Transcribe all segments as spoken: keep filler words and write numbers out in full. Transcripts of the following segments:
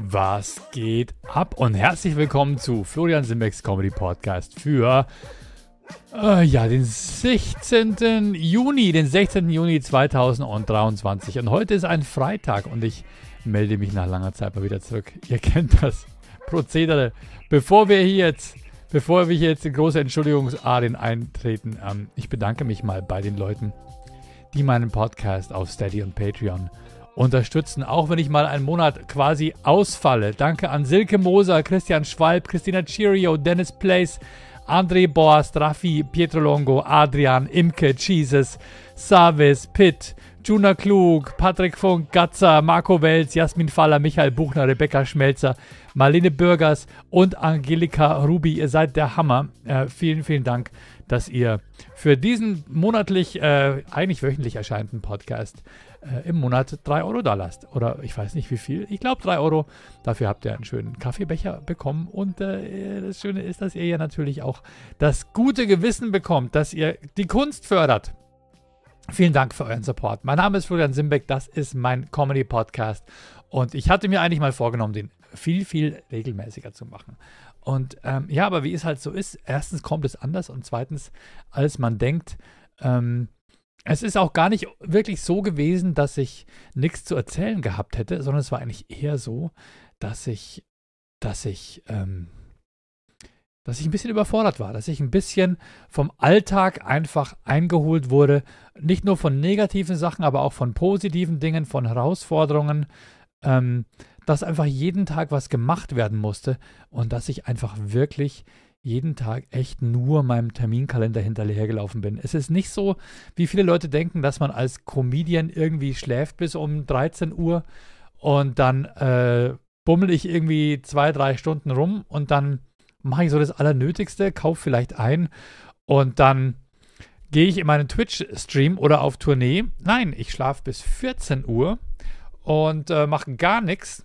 Was geht ab? Und herzlich willkommen zu Florian Simbecks Comedy Podcast für äh, ja, den sechzehnten Juni, den sechzehnten Juni zweitausenddreiundzwanzig. Und heute ist ein Freitag und ich melde mich nach langer Zeit mal wieder zurück. Ihr kennt das Prozedere. Bevor wir hier jetzt, bevor wir hier jetzt in große Entschuldigungsarien eintreten, ähm, ich bedanke mich mal bei den Leuten, die meinen Podcast auf Steady und Patreon unterstützen, auch wenn ich mal einen Monat quasi ausfalle. Danke an Silke Moser, Christian Schwalb, Christina Chirio, Dennis Place, André Borst, Raffi, Pietro Longo, Adrian, Imke, Jesus, Savis, Pitt, Juna Klug, Patrick Funk, Gatzer, Marco Welz, Jasmin Faller, Michael Buchner, Rebecca Schmelzer, Marlene Bürgers und Angelika Rubi. Ihr seid der Hammer. Äh, vielen, vielen Dank, dass ihr für diesen monatlich, äh, eigentlich wöchentlich erscheinenden Podcast äh, im Monat drei Euro da lasst. Oder ich weiß nicht wie viel. Ich glaube drei Euro. Dafür habt ihr einen schönen Kaffeebecher bekommen. Und äh, das Schöne ist, dass ihr ja natürlich auch das gute Gewissen bekommt, dass ihr die Kunst fördert. Vielen Dank für euren Support. Mein Name ist Florian Simbeck, das ist mein Comedy-Podcast und ich hatte mir eigentlich mal vorgenommen, den viel, viel regelmäßiger zu machen. Und ähm, ja, aber wie es halt so ist, erstens kommt es anders und zweitens, als man denkt, ähm, es ist auch gar nicht wirklich so gewesen, dass ich nichts zu erzählen gehabt hätte, sondern es war eigentlich eher so, dass ich, dass ich, ähm, dass ich ein bisschen überfordert war, dass ich ein bisschen vom Alltag einfach eingeholt wurde, nicht nur von negativen Sachen, aber auch von positiven Dingen, von Herausforderungen, ähm, dass einfach jeden Tag was gemacht werden musste und dass ich einfach wirklich jeden Tag echt nur meinem Terminkalender hinterhergelaufen bin. Es ist nicht so, wie viele Leute denken, dass man als Comedian irgendwie schläft bis um dreizehn Uhr und dann äh, bummel ich irgendwie zwei, drei Stunden rum und dann mache ich so das Allernötigste, kaufe vielleicht ein und dann gehe ich in meinen Twitch-Stream oder auf Tournee. Nein, ich schlafe bis vierzehn Uhr und äh, mache gar nichts.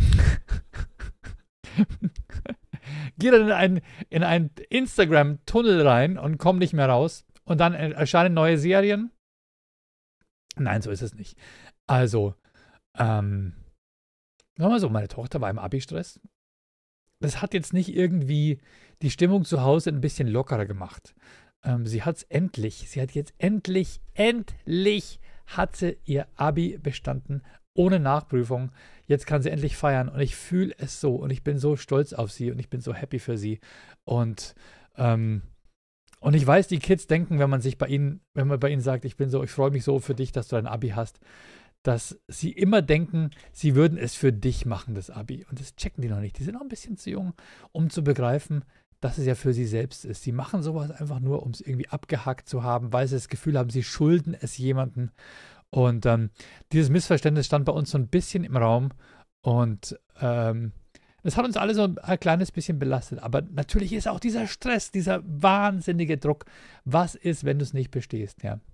Gehe dann in einen, in einen Instagram-Tunnel rein und komme nicht mehr raus. Und dann erscheinen neue Serien. Nein, so ist es nicht. Also, ähm, sagen wir mal so, meine Tochter war im Abi-Stress. Das hat jetzt nicht irgendwie die Stimmung zu Hause ein bisschen lockerer gemacht. Ähm, sie hat es endlich, sie hat jetzt endlich, endlich hat sie ihr Abi bestanden, ohne Nachprüfung. Jetzt kann sie endlich feiern und ich fühle es so und ich bin so stolz auf sie und ich bin so happy für sie. Und, ähm, und ich weiß, die Kids denken, wenn man sich bei ihnen, wenn man bei ihnen sagt, ich bin so, ich freue mich so für dich, dass du dein Abi hast, dass sie immer denken, sie würden es für dich machen, das Abi. Und das checken die noch nicht. Die sind noch ein bisschen zu jung, um zu begreifen, dass es ja für sie selbst ist. Sie machen sowas einfach nur, um es irgendwie abgehakt zu haben, weil sie das Gefühl haben, sie schulden es jemandem. Und ähm, dieses Missverständnis stand bei uns so ein bisschen im Raum. Und ähm, das hat uns alle so ein kleines bisschen belastet. Aber natürlich ist auch dieser Stress, dieser wahnsinnige Druck. Was ist, wenn du es nicht bestehst? Ja.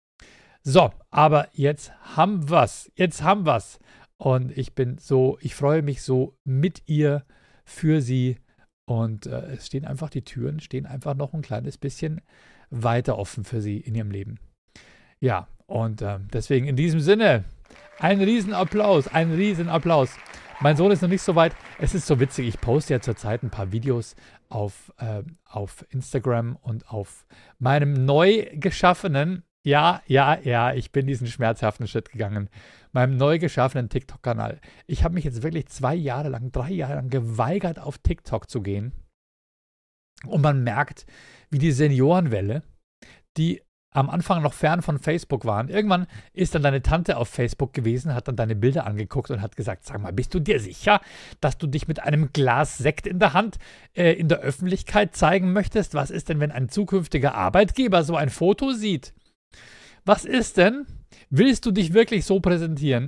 So, aber jetzt haben wir's. Jetzt haben wir's. Und ich bin so, ich freue mich so mit ihr, für sie. Und äh, es stehen einfach, die Türen stehen einfach noch ein kleines bisschen weiter offen für sie in ihrem Leben. Ja, und äh, deswegen in diesem Sinne, ein Riesenapplaus, ein Riesenapplaus. Mein Sohn ist noch nicht so weit. Es ist so witzig, ich poste ja zurzeit ein paar Videos auf, äh, auf Instagram und auf meinem neu geschaffenen, ja, ja, ja, ich bin diesen schmerzhaften Schritt gegangen, meinem neu geschaffenen TikTok-Kanal. Ich habe mich jetzt wirklich zwei Jahre lang, drei Jahre lang geweigert, auf TikTok zu gehen. Und man merkt, wie die Seniorenwelle, die am Anfang noch fern von Facebook waren. Irgendwann ist dann deine Tante auf Facebook gewesen, hat dann deine Bilder angeguckt und hat gesagt, sag mal, bist du dir sicher, dass du dich mit einem Glas Sekt in der Hand äh, in der Öffentlichkeit zeigen möchtest? Was ist denn, wenn ein zukünftiger Arbeitgeber so ein Foto sieht? Was ist denn? Willst du dich wirklich so präsentieren?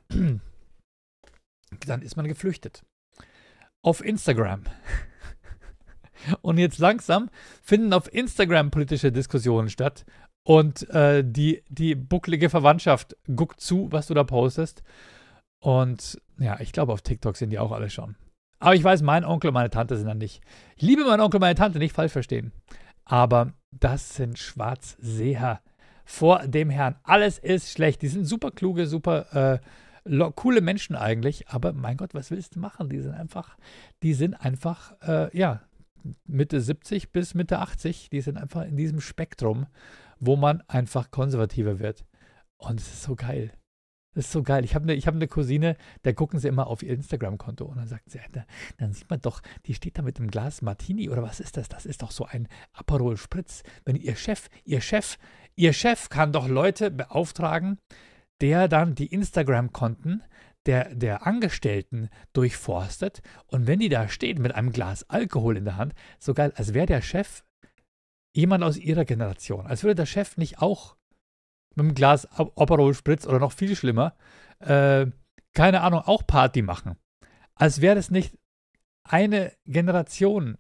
Dann ist man geflüchtet. Auf Instagram. Und jetzt langsam finden auf Instagram politische Diskussionen statt. Und äh, die, die bucklige Verwandtschaft guckt zu, was du da postest. Und ja, ich glaube, auf TikTok sind die auch alle schon. Aber ich weiß, mein Onkel und meine Tante sind dann nicht. Ich liebe meinen Onkel und meine Tante, nicht falsch verstehen. Aber das sind Schwarzseher vor dem Herrn. Alles ist schlecht. Die sind super kluge, super coole Menschen eigentlich, aber mein Gott, was willst du machen? Die sind einfach, die sind einfach, äh, ja, Mitte siebzig bis Mitte achtzig, die sind einfach in diesem Spektrum, wo man einfach konservativer wird. Und es ist so geil. Das ist so geil. Ich habe eine ich hab ne Cousine, da gucken sie immer auf ihr Instagram-Konto und dann sagt sie, da, dann sieht man doch, die steht da mit einem Glas Martini oder was ist das? Das ist doch so ein Aperol Spritz. Wenn ihr Chef, ihr Chef, ihr Chef kann doch Leute beauftragen, der dann die Instagram-Konten der, der Angestellten durchforstet und wenn die da steht mit einem Glas Alkohol in der Hand, so geil, als wäre der Chef jemand aus ihrer Generation. Als würde der Chef nicht auch mit einem Glas Aperol Spritz oder noch viel schlimmer, äh, keine Ahnung, auch Party machen. Als wäre das nicht eine Generation.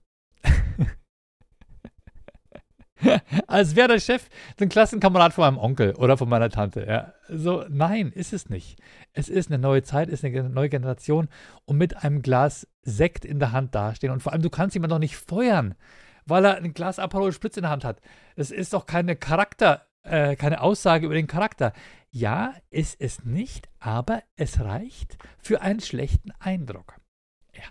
Als wäre der Chef ein Klassenkamerad von meinem Onkel oder von meiner Tante. Ja. So, nein, ist es nicht. Es ist eine neue Zeit, ist eine neue Generation und mit einem Glas Sekt in der Hand dastehen. Und vor allem, du kannst jemanden doch nicht feuern, weil er ein Glas Aperol Spritz in der Hand hat. Das ist doch keine Charakter- Äh, keine Aussage über den Charakter. Ja, ist es nicht, aber es reicht für einen schlechten Eindruck. Ja.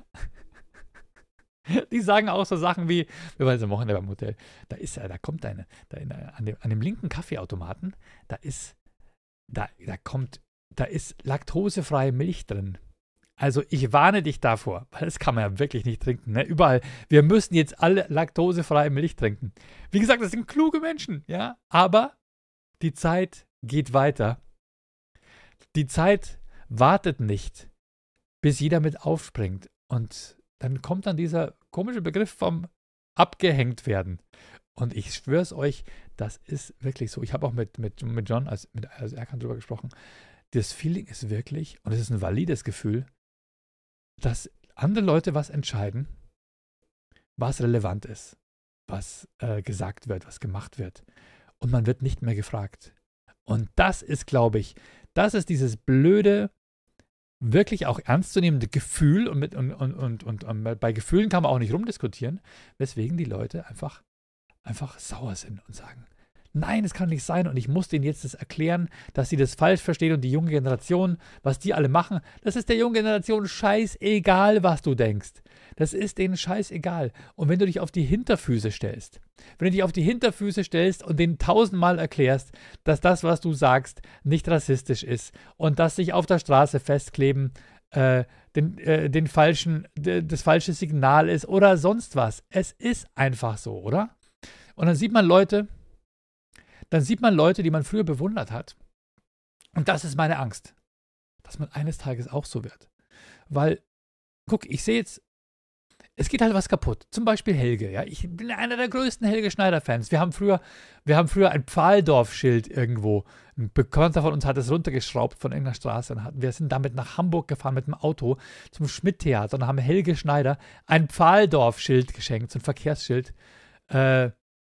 Die sagen auch so Sachen wie, wir waren jetzt am Wochenende beim Hotel, da ist da kommt eine, da in, an, dem, an dem linken Kaffeeautomaten, da ist, da, da kommt, da ist laktosefreie Milch drin. Also ich warne dich davor, weil das kann man ja wirklich nicht trinken. Ne? Überall, wir müssen jetzt alle laktosefreie Milch trinken. Wie gesagt, das sind kluge Menschen, ja, aber die Zeit geht weiter. Die Zeit wartet nicht, bis jeder mit aufspringt. Und dann kommt dann dieser komische Begriff vom abgehängt werden. Und ich schwöre es euch, das ist wirklich so. Ich habe auch mit, mit, mit John, als, mit, als Erkan drüber gesprochen. Das Feeling ist wirklich, und es ist ein valides Gefühl, dass andere Leute was entscheiden, was relevant ist, was äh, gesagt wird, was gemacht wird. Und man wird nicht mehr gefragt. Und das ist, glaube ich, das ist dieses blöde, wirklich auch ernstzunehmende Gefühl. Und, mit, und, und, und, und, und bei Gefühlen kann man auch nicht rumdiskutieren, weswegen die Leute einfach, einfach sauer sind und sagen, nein, es kann nicht sein und ich muss denen jetzt das erklären, dass sie das falsch verstehen und die junge Generation, was die alle machen, das ist der jungen Generation scheißegal, was du denkst. Das ist denen scheißegal. Und wenn du dich auf die Hinterfüße stellst, wenn du dich auf die Hinterfüße stellst und denen tausendmal erklärst, dass das, was du sagst, nicht rassistisch ist und dass sich auf der Straße festkleben äh, den, äh, den falschen, d- das falsche Signal ist oder sonst was. Es ist einfach so, oder? Und dann sieht man Leute, dann sieht man Leute, die man früher bewundert hat. Und das ist meine Angst, dass man eines Tages auch so wird. Weil, guck, ich sehe jetzt, es geht halt was kaputt. Zum Beispiel Helge. Ja? Ich bin einer der größten Helge Schneider-Fans. Wir haben früher, wir haben früher ein Pfahldorf-Schild irgendwo. Ein Bekannter von uns hat es runtergeschraubt von irgendeiner Straße. Und hat, wir sind damit nach Hamburg gefahren mit dem Auto zum Schmidt-Theater und haben Helge Schneider ein Pfahldorf-Schild geschenkt, so ein Verkehrsschild. Äh,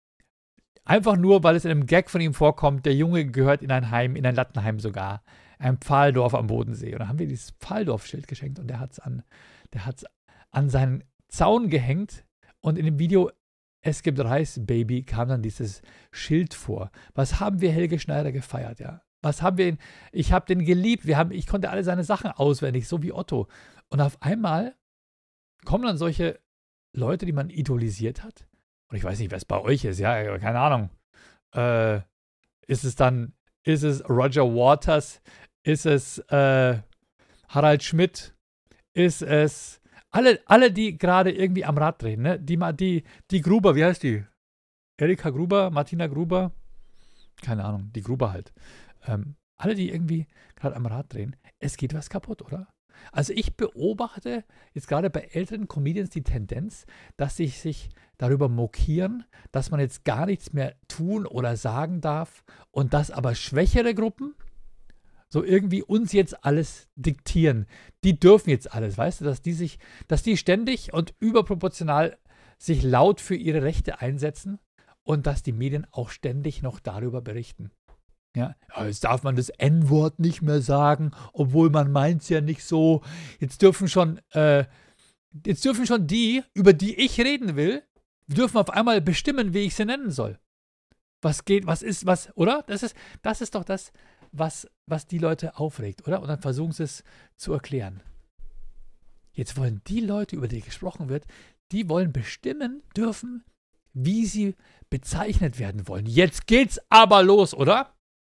einfach nur, weil es in einem Gag von ihm vorkommt, der Junge gehört in ein Heim, in ein Lattenheim sogar. Ein Pfahldorf am Bodensee. Und dann haben wir dieses Pfahldorf-Schild geschenkt und der hat es an, der hat's an seinen Zaun gehängt und in dem Video Es gibt Reis, Baby kam dann dieses Schild vor. Was haben wir Helge Schneider gefeiert, ja? Was haben wir ihn, ich habe den geliebt, wir haben, ich konnte alle seine Sachen auswendig, so wie Otto. Und auf einmal kommen dann solche Leute, die man idolisiert hat. Und ich weiß nicht, was bei euch ist, ja, keine Ahnung. Äh, ist es dann, ist es Roger Waters? Ist es äh, Harald Schmidt? Ist es Alle, alle, die gerade irgendwie am Rad drehen, ne? Die, die, die Gruber, wie heißt die? Erika Gruber, Martina Gruber? Keine Ahnung, die Gruber halt. Ähm, alle, die irgendwie gerade am Rad drehen, es geht was kaputt, oder? Also ich beobachte jetzt gerade bei älteren Comedians die Tendenz, dass sie sich darüber mokieren, dass man jetzt gar nichts mehr tun oder sagen darf und dass aber schwächere Gruppen so irgendwie uns jetzt alles diktieren. Die dürfen jetzt alles, weißt du, dass die sich, dass die ständig und überproportional sich laut für ihre Rechte einsetzen und dass die Medien auch ständig noch darüber berichten. Ja, jetzt darf man das En-Wort nicht mehr sagen, obwohl man meint es ja nicht so. Jetzt dürfen schon, äh, jetzt dürfen schon die, über die ich reden will, dürfen auf einmal bestimmen, wie ich sie nennen soll. Was geht, was ist, was, oder? Das ist, das ist doch das, was, was die Leute aufregt, oder? Und dann versuchen sie es zu erklären. Jetzt wollen die Leute, über die gesprochen wird, die wollen bestimmen dürfen, wie sie bezeichnet werden wollen. Jetzt geht's aber los, oder?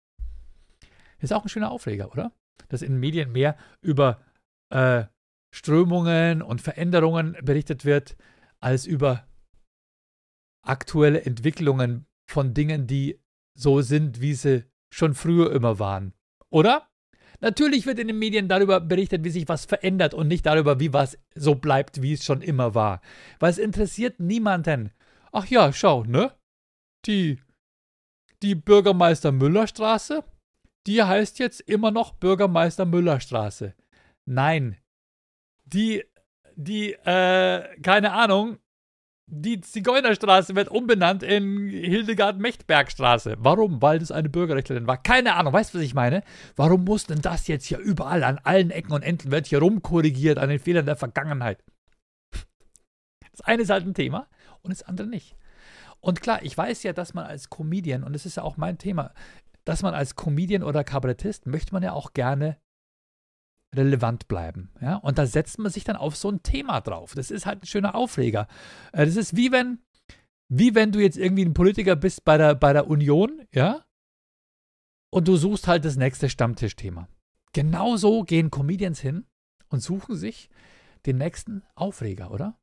Ist auch ein schöner Aufreger, oder? Dass in den Medien mehr über äh, Strömungen und Veränderungen berichtet wird, als über aktuelle Entwicklungen von Dingen, die so sind, wie sie schon früher immer waren. Oder? Natürlich wird in den Medien darüber berichtet, wie sich was verändert und nicht darüber, wie was so bleibt, wie es schon immer war. Weil es interessiert niemanden. Ach ja, schau, ne? Die, die Bürgermeister-Müller-Straße, die heißt jetzt immer noch Bürgermeister-Müller-Straße. Nein. Die, die, äh, keine Ahnung, die Zigeunerstraße wird umbenannt in Hildegard-Mechtberg-Straße. Warum? Weil das eine Bürgerrechtlerin war. Keine Ahnung, weißt du, was ich meine? Warum muss denn das jetzt hier überall, an allen Ecken und Enden, wird hier rumkorrigiert an den Fehlern der Vergangenheit? Das eine ist halt ein Thema und das andere nicht. Und klar, ich weiß ja, dass man als Comedian, und das ist ja auch mein Thema, dass man als Comedian oder Kabarettist möchte man ja auch gerne relevant bleiben. Ja? Und da setzt man sich dann auf so ein Thema drauf. Das ist halt ein schöner Aufreger. Das ist wie wenn, wie wenn du jetzt irgendwie ein Politiker bist bei der, bei der Union, ja, und du suchst halt das nächste Stammtischthema. Genauso gehen Comedians hin und suchen sich den nächsten Aufreger, oder?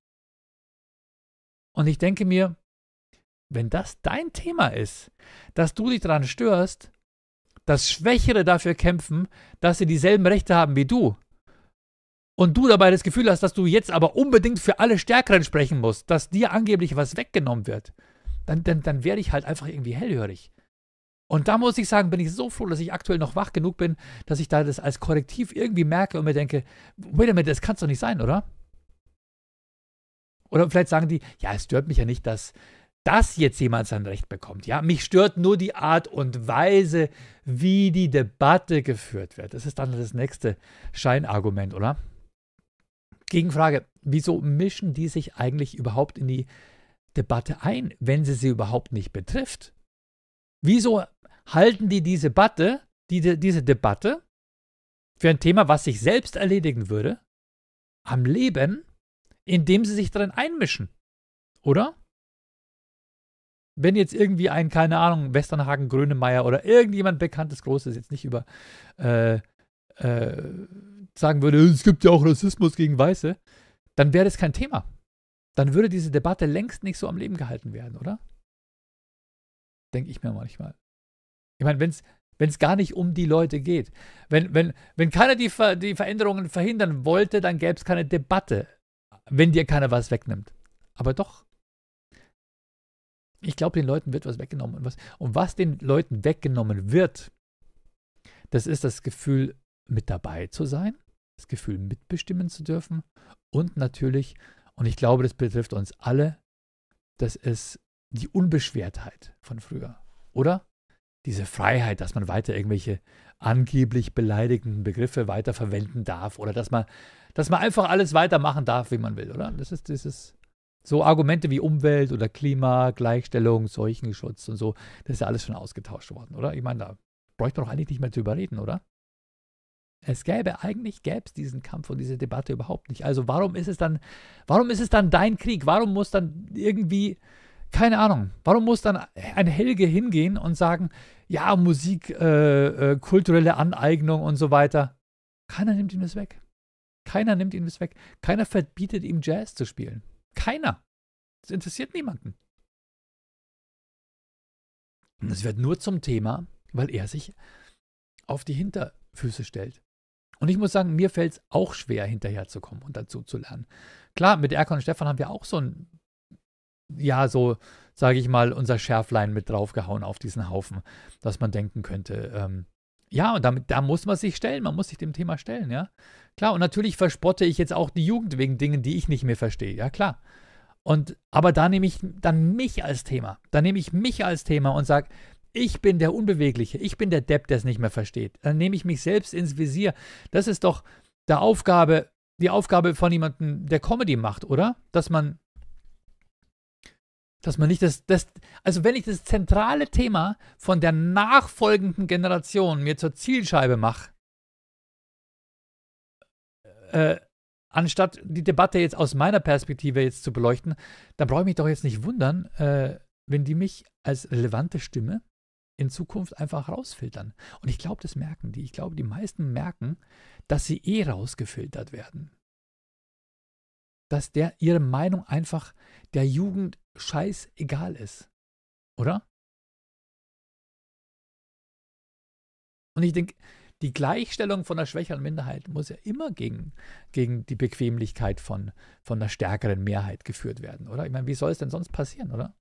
Und ich denke mir, wenn das dein Thema ist, dass du dich daran störst, dass Schwächere dafür kämpfen, dass sie dieselben Rechte haben wie du, und du dabei das Gefühl hast, dass du jetzt aber unbedingt für alle Stärkeren sprechen musst, dass dir angeblich was weggenommen wird, dann, dann, dann werde ich halt einfach irgendwie hellhörig. Und da muss ich sagen, bin ich so froh, dass ich aktuell noch wach genug bin, dass ich da das als Korrektiv irgendwie merke und mir denke, wait a minute, das kann es doch nicht sein, oder? Oder vielleicht sagen die, ja, es stört mich ja nicht, dass dass jetzt jemand sein Recht bekommt. Ja, mich stört nur die Art und Weise, wie die Debatte geführt wird. Das ist dann das nächste Scheinargument, oder? Gegenfrage, wieso mischen die sich eigentlich überhaupt in die Debatte ein, wenn sie sie überhaupt nicht betrifft? Wieso halten die diese Debatte, die, diese Debatte für ein Thema, was sich selbst erledigen würde, am Leben, indem sie sich darin einmischen? Oder? Wenn jetzt irgendwie ein, keine Ahnung, Westernhagen, Grönemeyer oder irgendjemand bekanntes, Großes jetzt nicht über äh, äh, sagen würde, es gibt ja auch Rassismus gegen Weiße, dann wäre das kein Thema. Dann würde diese Debatte längst nicht so am Leben gehalten werden, oder? Denke ich mir manchmal. Ich meine, wenn es wenn es gar nicht um die Leute geht. Wenn, wenn, wenn keiner die, Ver, die Veränderungen verhindern wollte, dann gäbe es keine Debatte, wenn dir keiner was wegnimmt. Aber doch, ich glaube, den Leuten wird was weggenommen. Und was, und was den Leuten weggenommen wird, das ist das Gefühl, mit dabei zu sein, das Gefühl, mitbestimmen zu dürfen und natürlich, und ich glaube, das betrifft uns alle, das ist die Unbeschwertheit von früher, oder? Diese Freiheit, dass man weiter irgendwelche angeblich beleidigenden Begriffe weiterverwenden darf oder dass man, dass man einfach alles weitermachen darf, wie man will, oder? Das ist dieses so Argumente wie Umwelt oder Klima, Gleichstellung, Seuchenschutz und so, das ist ja alles schon ausgetauscht worden, oder? Ich meine, da bräuchte man doch eigentlich nicht mehr drüber reden, oder? Es gäbe, eigentlich gäbe es diesen Kampf und diese Debatte überhaupt nicht. Also warum ist es dann, warum ist es dann dein Krieg? Warum muss dann irgendwie, keine Ahnung, warum muss dann ein Helge hingehen und sagen, ja, Musik, äh, äh, kulturelle Aneignung und so weiter. Keiner nimmt ihm das weg. Keiner nimmt ihm das weg. Keiner verbietet ihm Jazz zu spielen. Keiner. Das interessiert niemanden. Und es wird nur zum Thema, weil er sich auf die Hinterfüße stellt. Und ich muss sagen, mir fällt es auch schwer, hinterherzukommen und dazu zu lernen. Klar, mit Erkan und Stefan haben wir auch so ein, ja, so, sage ich mal, unser Schärflein mit draufgehauen auf diesen Haufen, dass man denken könnte, ähm, ja, und damit, da muss man sich stellen, man muss sich dem Thema stellen, ja. Klar, und natürlich verspotte ich jetzt auch die Jugend wegen Dingen, die ich nicht mehr verstehe, ja klar. Und, aber da nehme ich dann mich als Thema, da nehme ich mich als Thema und sage, ich bin der Unbewegliche, ich bin der Depp, der es nicht mehr versteht. Dann nehme ich mich selbst ins Visier. Das ist doch der Aufgabe, die Aufgabe von jemandem, der Comedy macht, oder? Dass man Dass man nicht das, das, also wenn ich das zentrale Thema von der nachfolgenden Generation mir zur Zielscheibe mache, äh, anstatt die Debatte jetzt aus meiner Perspektive jetzt zu beleuchten, dann brauche ich mich doch jetzt nicht wundern, äh, wenn die mich als relevante Stimme in Zukunft einfach rausfiltern. Und ich glaube, das merken die. Ich glaube, die meisten merken, dass sie eh rausgefiltert werden. Dass der ihre Meinung einfach der Jugend scheißegal ist. Oder? Und ich denke, die Gleichstellung von einer schwächeren Minderheit muss ja immer gegen, gegen die Bequemlichkeit von, von einer stärkeren Mehrheit geführt werden, oder? Ich meine, wie soll es denn sonst passieren, oder?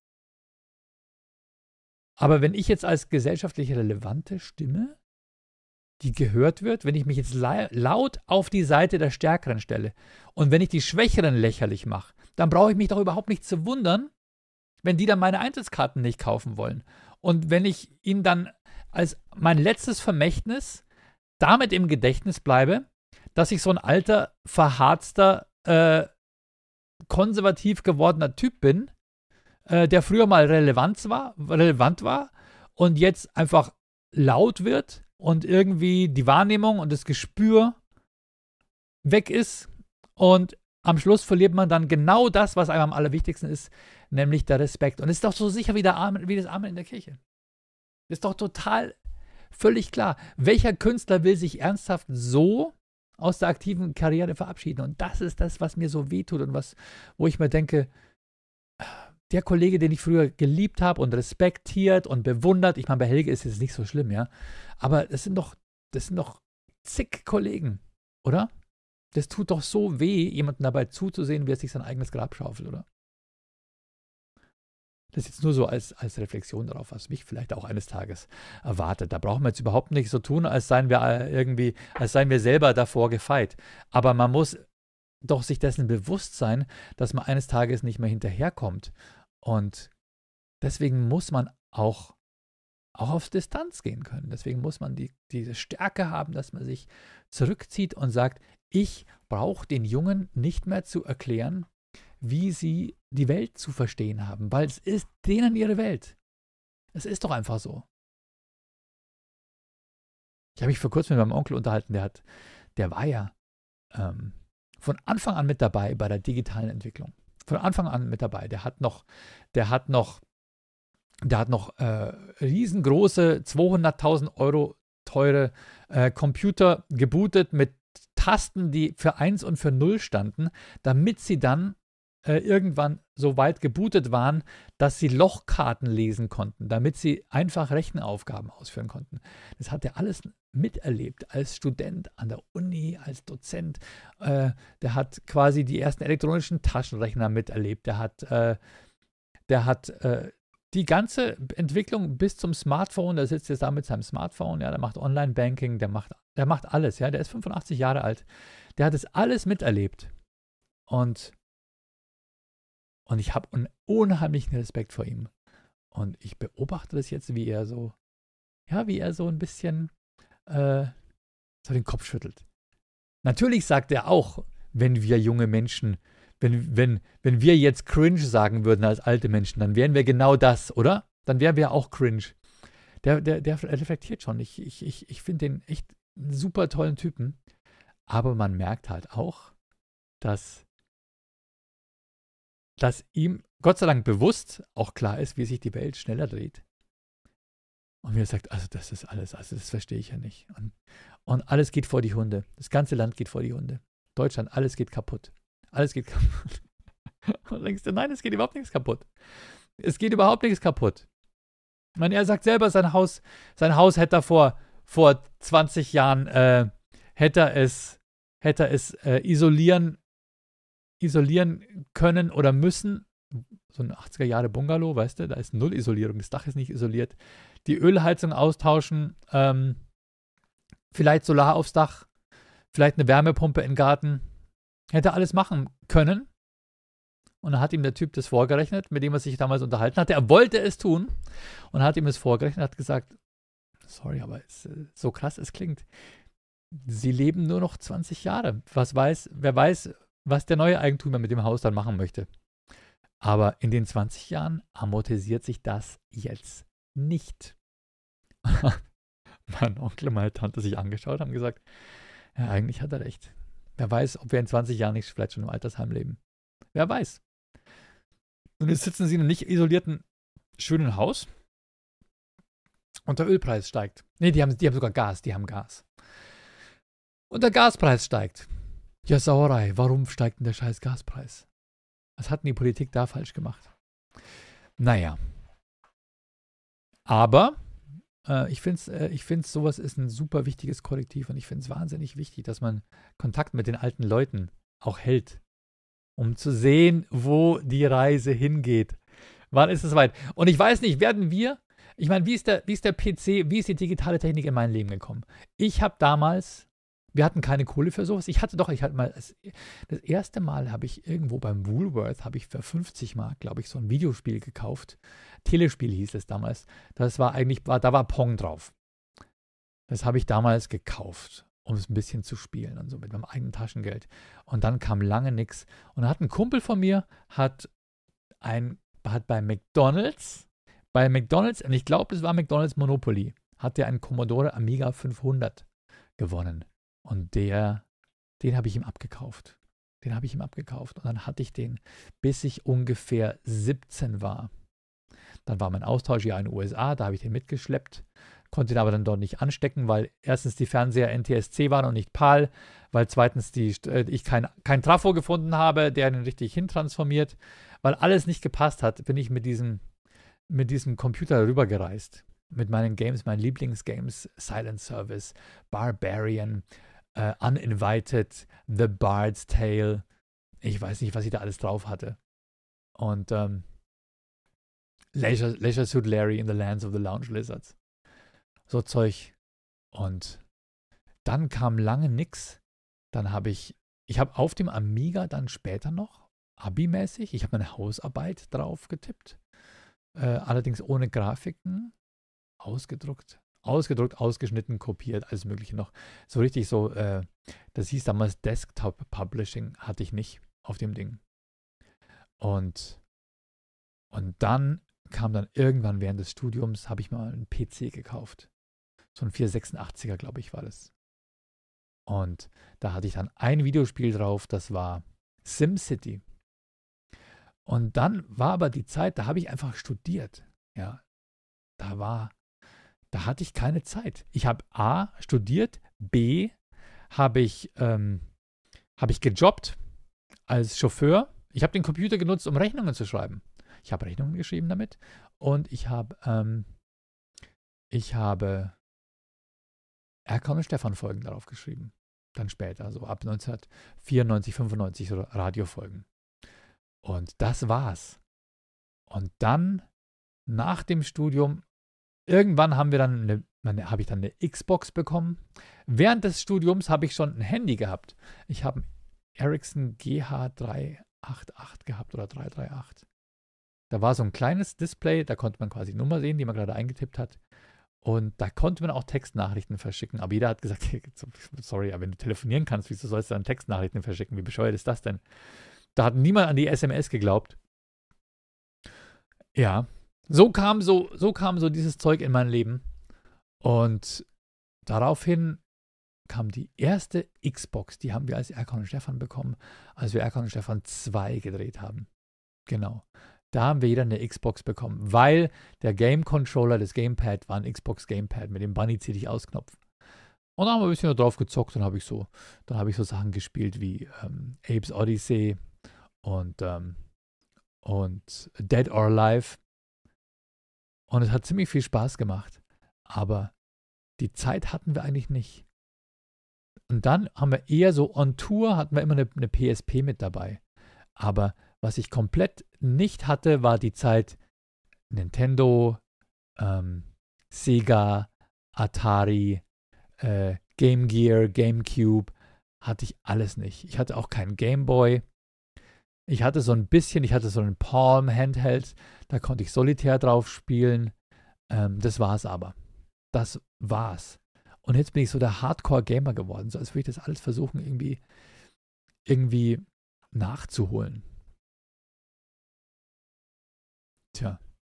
Aber wenn ich jetzt als gesellschaftlich relevante Stimme, die gehört wird, wenn ich mich jetzt laut auf die Seite der Stärkeren stelle und wenn ich die Schwächeren lächerlich mache, dann brauche ich mich doch überhaupt nicht zu wundern, wenn die dann meine Eintrittskarten nicht kaufen wollen. Und wenn ich ihnen dann als mein letztes Vermächtnis damit im Gedächtnis bleibe, dass ich so ein alter, verharzter, äh, konservativ gewordener Typ bin, äh, der früher mal relevant war, relevant war und jetzt einfach laut wird und irgendwie die Wahrnehmung und das Gespür weg ist und am Schluss verliert man dann genau das, was einem am allerwichtigsten ist, nämlich der Respekt. Und es ist doch so sicher wie, der Amen, wie das Amen in der Kirche. Ist doch total völlig klar. Welcher Künstler will sich ernsthaft so aus der aktiven Karriere verabschieden? Und das ist das, was mir so wehtut und was, wo ich mir denke, der Kollege, den ich früher geliebt habe und respektiert und bewundert, ich meine, bei Helge ist es nicht so schlimm, ja, aber das sind doch, das sind doch zig Kollegen, oder? Das tut doch so weh, jemandem dabei zuzusehen, wie er sich sein eigenes Grab schaufelt, oder? Das ist jetzt nur so als, als Reflexion darauf, was mich vielleicht auch eines Tages erwartet. Da brauchen wir jetzt überhaupt nicht so tun, als seien wir irgendwie, als seien wir selber davor gefeit. Aber man muss doch sich dessen bewusst sein, dass man eines Tages nicht mehr hinterherkommt. Und deswegen muss man auch, auch auf Distanz gehen können. Deswegen muss man die, diese Stärke haben, dass man sich zurückzieht und sagt, ich brauche den Jungen nicht mehr zu erklären, wie sie die Welt zu verstehen haben, weil es ist denen ihre Welt. Es ist doch einfach so. Ich habe mich vor kurzem mit meinem Onkel unterhalten, der hat, der war ja ähm, von Anfang an mit dabei bei der digitalen Entwicklung. Von Anfang an mit dabei. Der hat noch, der hat noch, der hat noch äh, riesengroße, zweihunderttausend Euro teure äh, Computer gebootet mit Tasten, die für eins und für null standen, damit sie dann äh, irgendwann so weit gebootet waren, dass sie Lochkarten lesen konnten, damit sie einfach Rechenaufgaben ausführen konnten. Das hat er alles miterlebt als Student an der Uni, als Dozent. Äh, der hat quasi die ersten elektronischen Taschenrechner miterlebt. Der hat, äh, der hat äh, die ganze Entwicklung bis zum Smartphone, der sitzt jetzt da mit seinem Smartphone, ja, der macht Online-Banking, der macht, der macht alles, ja, der ist fünfundachtzig Jahre alt. Der hat es alles miterlebt. Und, und ich habe einen unheimlichen Respekt vor ihm. Und ich beobachte das jetzt, wie er so, ja, wie er so ein bisschen äh, so den Kopf schüttelt. Natürlich sagt er auch, wenn wir junge Menschen, wenn, wenn, wenn wir jetzt cringe sagen würden als alte Menschen, dann wären wir genau das, oder? Dann wären wir auch cringe. Der, der, der reflektiert schon. Ich, ich, ich, ich finde den echt einen super tollen Typen. Aber man merkt halt auch, dass, dass ihm Gott sei Dank bewusst auch klar ist, wie sich die Welt schneller dreht. Und mir sagt, also das ist alles, also das verstehe ich ja nicht. Und, und alles geht vor die Hunde. Das ganze Land geht vor die Hunde. Deutschland, alles geht kaputt. Alles geht kaputt. Und denkst du, nein, es geht überhaupt nichts kaputt. Es geht überhaupt nichts kaputt. Ich meine, er sagt selber, sein Haus, sein Haus hätte er vor, vor zwanzig Jahren, äh, hätte er es, hätte er es äh, isolieren, isolieren können oder müssen. So ein achtziger Jahre Bungalow, weißt du, da ist null Isolierung, das Dach ist nicht isoliert. Die Ölheizung austauschen, ähm, vielleicht Solar aufs Dach, vielleicht eine Wärmepumpe im Garten. Hätte alles machen können. Und dann hat ihm der Typ das vorgerechnet, mit dem er sich damals unterhalten hatte. Er wollte es tun und hat ihm das vorgerechnet und hat gesagt, sorry, aber es, so krass es klingt, sie leben nur noch zwanzig Jahre. Was weiß, wer weiß, was der neue Eigentümer mit dem Haus dann machen möchte. Aber in den zwanzig Jahren amortisiert sich das jetzt nicht. Mein Onkel und meine Tante sich angeschaut, haben gesagt, ja, eigentlich hat er recht. Wer weiß, ob wir in zwanzig Jahren nicht vielleicht schon im Altersheim leben. Wer weiß. Und jetzt sitzen sie in einem nicht isolierten, schönen Haus und der Ölpreis steigt. Nee, die haben, die haben sogar Gas, die haben Gas. Und der Gaspreis steigt. Ja, Sauerei, warum steigt denn der scheiß Gaspreis? Was hat denn die Politik da falsch gemacht? Naja. Aber äh, ich finde, äh, ich finde, sowas ist ein super wichtiges Korrektiv und ich finde es wahnsinnig wichtig, dass man Kontakt mit den alten Leuten auch hält, um zu sehen, wo die Reise hingeht. Wann ist es weit? Und ich weiß nicht, werden wir, ich meine, wie ist der, wie ist der P C, wie ist die digitale Technik in mein Leben gekommen? Ich habe damals, wir hatten keine Kohle für sowas. Ich hatte doch, ich hatte mal, das, das erste Mal habe ich irgendwo beim Woolworth, habe ich für fünfzig Mark, glaube ich, so ein Videospiel gekauft. Telespiel hieß es damals. Das war eigentlich, war, da war Pong drauf. Das habe ich damals gekauft, um es ein bisschen zu spielen und so mit meinem eigenen Taschengeld. Und dann kam lange nichts. Und dann hat ein Kumpel von mir, hat ein, hat bei McDonald's, bei McDonald's, und ich glaube, es war McDonald's Monopoly, hat der einen Commodore Amiga fünfhundert gewonnen. Und der, den habe ich ihm abgekauft. Den habe ich ihm abgekauft. Und dann hatte ich den, bis ich ungefähr siebzehn war. Dann war mein Austausch ja in den U S A, da habe ich den mitgeschleppt. Konnte ihn aber dann dort nicht anstecken, weil erstens die Fernseher N T S C waren und nicht PAL, weil zweitens die, äh, ich kein, kein Trafo gefunden habe, der den richtig hintransformiert. Weil alles nicht gepasst hat, bin ich mit diesem, mit diesem Computer rübergereist. Mit meinen Games, meinen Lieblingsgames, Silent Service, Barbarian, Uh, Uninvited, The Bard's Tale. Ich weiß nicht, was ich da alles drauf hatte. Und ähm, Leisure, Leisure Suit Larry in the Lands of the Lounge Lizards. So Zeug. Und dann kam lange nix. Dann habe ich, ich habe auf dem Amiga dann später noch, Abi-mäßig, ich habe meine Hausarbeit drauf getippt. Äh, allerdings ohne Grafiken. Ausgedruckt. Ausgedruckt, ausgeschnitten, kopiert, alles Mögliche noch. So richtig so, äh, das hieß damals Desktop Publishing, hatte ich nicht auf dem Ding. Und, und dann kam dann irgendwann während des Studiums, habe ich mal einen P C gekauft. So ein vierhundertsechsundachtziger, glaube ich, war das. Und da hatte ich dann ein Videospiel drauf, das war SimCity. Und dann war aber die Zeit, da habe ich einfach studiert. Ja, da war Da hatte ich keine Zeit. Ich habe A, studiert, B, habe ich, ähm, hab ich gejobbt als Chauffeur. Ich habe den Computer genutzt, um Rechnungen zu schreiben. Ich habe Rechnungen geschrieben damit und ich habe, ähm, ich habe Erkan und Stefan Folgen darauf geschrieben. Dann später, so ab neunzehnhundertvierundneunzig, fünfundneunzig, so Radiofolgen. Und das war's. Und dann, nach dem Studium, irgendwann haben wir dann eine, meine, habe ich dann eine Xbox bekommen. Während des Studiums habe ich schon ein Handy gehabt. Ich habe einen Ericsson G H drei acht acht gehabt oder drei drei acht. Da war so ein kleines Display, da konnte man quasi die Nummer sehen, die man gerade eingetippt hat. Und da konnte man auch Textnachrichten verschicken. Aber jeder hat gesagt, sorry, aber wenn du telefonieren kannst, wieso sollst du dann Textnachrichten verschicken? Wie bescheuert ist das denn? Da hat niemand an die S M S geglaubt. Ja, so kam so, so kam so dieses Zeug in mein Leben. Und daraufhin kam die erste Xbox, die haben wir als Erkan und Stefan bekommen, als wir Erkan und Stefan zwei gedreht haben. Genau. Da haben wir jeder eine Xbox bekommen, weil der Game Controller des Gamepad war ein Xbox Gamepad mit dem Bunny zieh dich aus Knopf. Und dann haben wir ein bisschen drauf gezockt und habe ich so, dann habe ich so Sachen gespielt wie ähm, Apes Odyssey und, ähm, und Dead or Alive. Und es hat ziemlich viel Spaß gemacht. Aber die Zeit hatten wir eigentlich nicht. Und dann haben wir eher so on Tour, hatten wir immer eine, eine P S P mit dabei. Aber was ich komplett nicht hatte, war die Zeit Nintendo, ähm, Sega, Atari, äh, Game Gear, GameCube. Hatte ich alles nicht. Ich hatte auch keinen Game Boy. Ich hatte so ein bisschen, ich hatte so einen Palm Handheld, da konnte ich Solitär drauf spielen. Ähm, das war's aber. Das war's. Und jetzt bin ich so der Hardcore-Gamer geworden, so als würde ich das alles versuchen, irgendwie, irgendwie nachzuholen. Tja.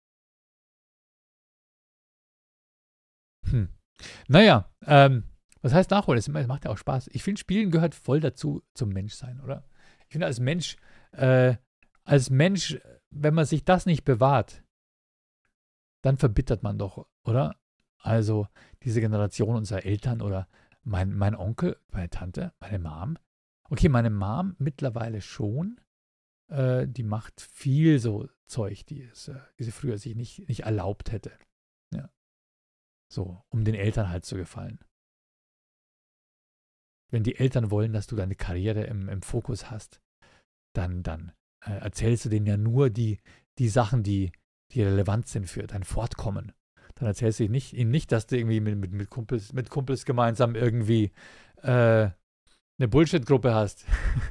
Hm. Naja, ähm, was heißt nachholen? Es macht ja auch Spaß. Ich finde, Spielen gehört voll dazu zum Menschsein, oder? Ich finde, als Mensch, äh, als Mensch, wenn man sich das nicht bewahrt, dann verbittert man doch, oder? Also diese Generation unserer Eltern oder mein, mein Onkel, meine Tante, meine Mom. Okay, meine Mom mittlerweile schon. Äh, die macht viel so Zeug, die, es, äh, die sie früher sich nicht, nicht erlaubt hätte. Ja. So, um den Eltern halt zu gefallen. Wenn die Eltern wollen, dass du deine Karriere im, im Fokus hast, dann, dann äh, erzählst du denen ja nur die, die Sachen, die, die relevant sind für dein Fortkommen. Dann erzählst du ihnen nicht, ihnen nicht, dass du irgendwie mit, mit, mit, Kumpels, mit Kumpels gemeinsam irgendwie äh, eine Bullshit-Gruppe hast.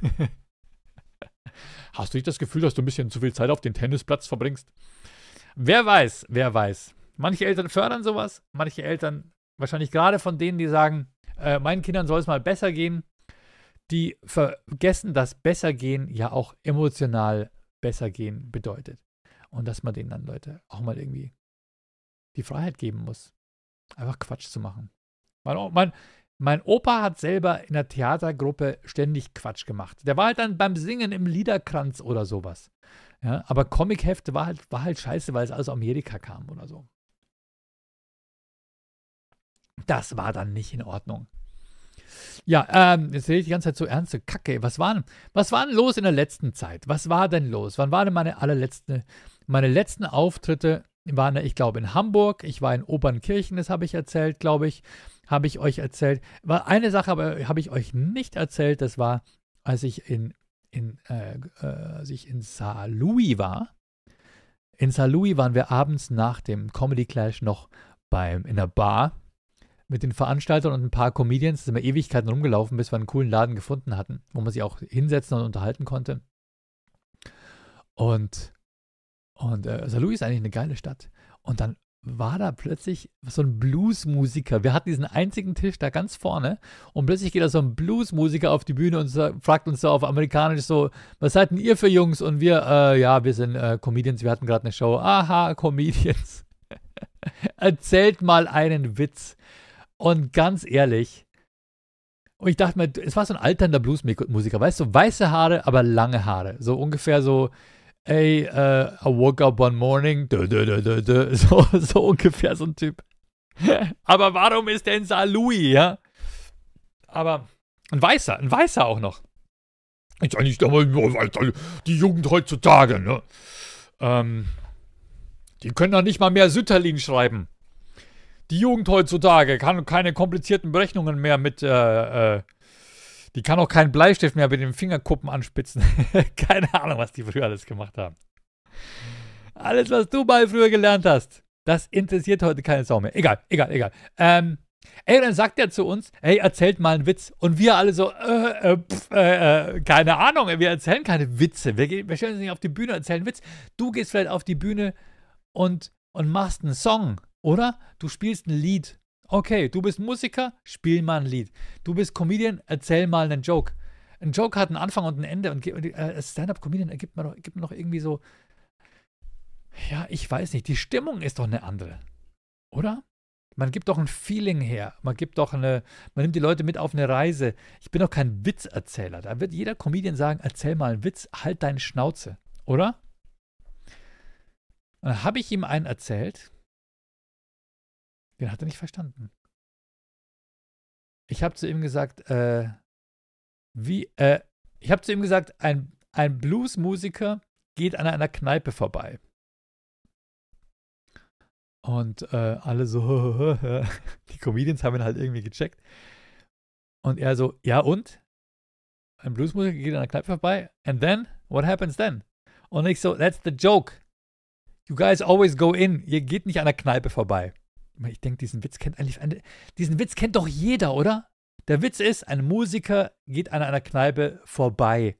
Hast du nicht das Gefühl, dass du ein bisschen zu viel Zeit auf den Tennisplatz verbringst? Wer weiß, wer weiß. Manche Eltern fördern sowas, manche Eltern, wahrscheinlich gerade von denen, die sagen, äh, meinen Kindern soll es mal besser gehen, die vergessen, dass besser gehen ja auch emotional besser gehen bedeutet. Und dass man denen dann, Leute, auch mal irgendwie die Freiheit geben muss, einfach Quatsch zu machen. Mein, mein, mein Opa hat selber in der Theatergruppe ständig Quatsch gemacht. Der war halt dann beim Singen im Liederkranz oder sowas. Ja, aber Comichefte war halt, war halt scheiße, weil es aus Amerika kam oder so. Das war dann nicht in Ordnung. Ja, ähm, jetzt rede ich die ganze Zeit so ernste Kacke. Was war, was war denn los in der letzten Zeit? Was war denn los? Wann waren denn meine allerletzten, meine letzten Auftritte? Waren, ich glaube, in Hamburg. Ich war in Obernkirchen, das habe ich erzählt, glaube ich. Habe ich euch erzählt. War eine Sache aber habe ich euch nicht erzählt. Das war, als ich in, in, äh, äh, als ich in Saint Louis war. In Saint Louis waren wir abends nach dem Comedy Clash noch beim, in der Bar mit den Veranstaltern und ein paar Comedians. Da sind wir Ewigkeiten rumgelaufen, bis wir einen coolen Laden gefunden hatten, wo man sich auch hinsetzen und unterhalten konnte. Und, und äh, Saint Louis ist eigentlich eine geile Stadt. Und dann war da plötzlich so ein Bluesmusiker. Wir hatten diesen einzigen Tisch da ganz vorne und plötzlich geht da so ein Bluesmusiker auf die Bühne und so, fragt uns so auf Amerikanisch so, was seid denn ihr für Jungs? Und wir, äh, ja, wir sind äh, Comedians, wir hatten gerade eine Show. Aha, Comedians. Erzählt mal einen Witz. Und ganz ehrlich, und ich dachte mir, es war so ein alternder Bluesmusiker, weißt du, weiße Haare, aber lange Haare. So ungefähr so, ey, uh, I woke up one morning, dö, dö, dö, dö, dö. So, so ungefähr so ein Typ. Aber warum ist der in Saint Louis, ja? Aber ein Weißer, ein Weißer auch noch. Ist eigentlich die Jugend heutzutage, ne? Ähm, die können doch nicht mal mehr Sütterlin schreiben. Die Jugend heutzutage kann keine komplizierten Berechnungen mehr mit, äh, äh, die kann auch keinen Bleistift mehr mit den Fingerkuppen anspitzen. Keine Ahnung, was die früher alles gemacht haben. Alles, was du mal früher gelernt hast, das interessiert heute keine Sau mehr. Egal, egal, egal. Ähm, ey, dann sagt er zu uns, ey, erzählt mal einen Witz. Und wir alle so, äh, äh, pf, äh, äh, keine Ahnung, wir erzählen keine Witze. Wir, wir stellen uns nicht auf die Bühne und erzählen einen Witz. Du gehst vielleicht auf die Bühne und, und machst einen Song. Oder du spielst ein Lied. Okay, du bist Musiker, spiel mal ein Lied. Du bist Comedian, erzähl mal einen Joke. Ein Joke hat einen Anfang und ein Ende. Und äh, Stand-up-Comedian ergibt man, doch, ergibt man doch irgendwie so, ja, ich weiß nicht, die Stimmung ist doch eine andere. Oder? Man gibt doch ein Feeling her. Man gibt doch eine, man nimmt die Leute mit auf eine Reise. Ich bin doch kein Witzerzähler. Da wird jeder Comedian sagen, erzähl mal einen Witz, halt deine Schnauze. Oder? Und dann habe ich ihm einen erzählt. Den hat er nicht verstanden. Ich habe zu ihm gesagt, äh, wie, äh, ich habe zu ihm gesagt, ein, ein Bluesmusiker geht an einer Kneipe vorbei. Und äh, alle so, die Comedians haben ihn halt irgendwie gecheckt. Und er so, ja und? Ein Bluesmusiker geht an einer Kneipe vorbei. And then? What happens then? Und ich so, that's the joke. You guys always go in. Ihr geht nicht an der Kneipe vorbei. Ich denke, diesen Witz kennt eigentlich, diesen Witz kennt doch jeder, oder? Der Witz ist, ein Musiker geht an einer Kneipe vorbei.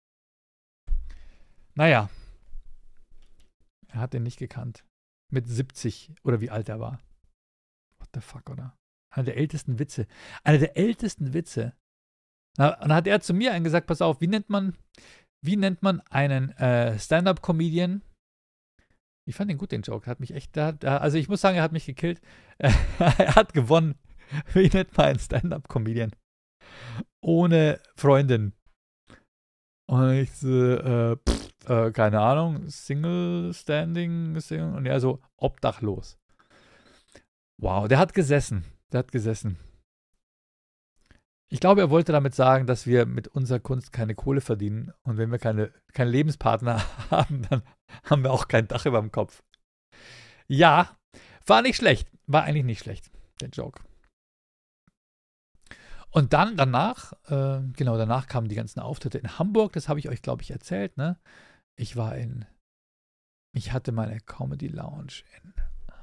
Naja. Er hat den nicht gekannt. Mit siebzig oder wie alt er war. What the fuck, oder? Einer der ältesten Witze. Einer der ältesten Witze. Na, und dann hat er zu mir einen gesagt, pass auf, wie nennt man, wie nennt man einen äh, Stand-Up-Comedian, Ich fand den gut, den Joke. Hat mich echt, der hat, also ich muss sagen, er hat mich gekillt. Er hat gewonnen. Wie nennt man einen Stand-Up-Comedian? Ohne Freundin. Und ich so, äh, pff, äh, keine Ahnung, Single Standing, Single, und er so, obdachlos. Wow, der hat gesessen. Der hat gesessen. Ich glaube, er wollte damit sagen, dass wir mit unserer Kunst keine Kohle verdienen. Und wenn wir keine, keinen Lebenspartner haben, dann haben wir auch kein Dach über dem Kopf. Ja, war nicht schlecht. War eigentlich nicht schlecht, der Joke. Und dann danach, äh, genau, danach kamen die ganzen Auftritte in Hamburg. Das habe ich euch, glaube ich, erzählt, ne? Ich war in, ich hatte meine Comedy Lounge in,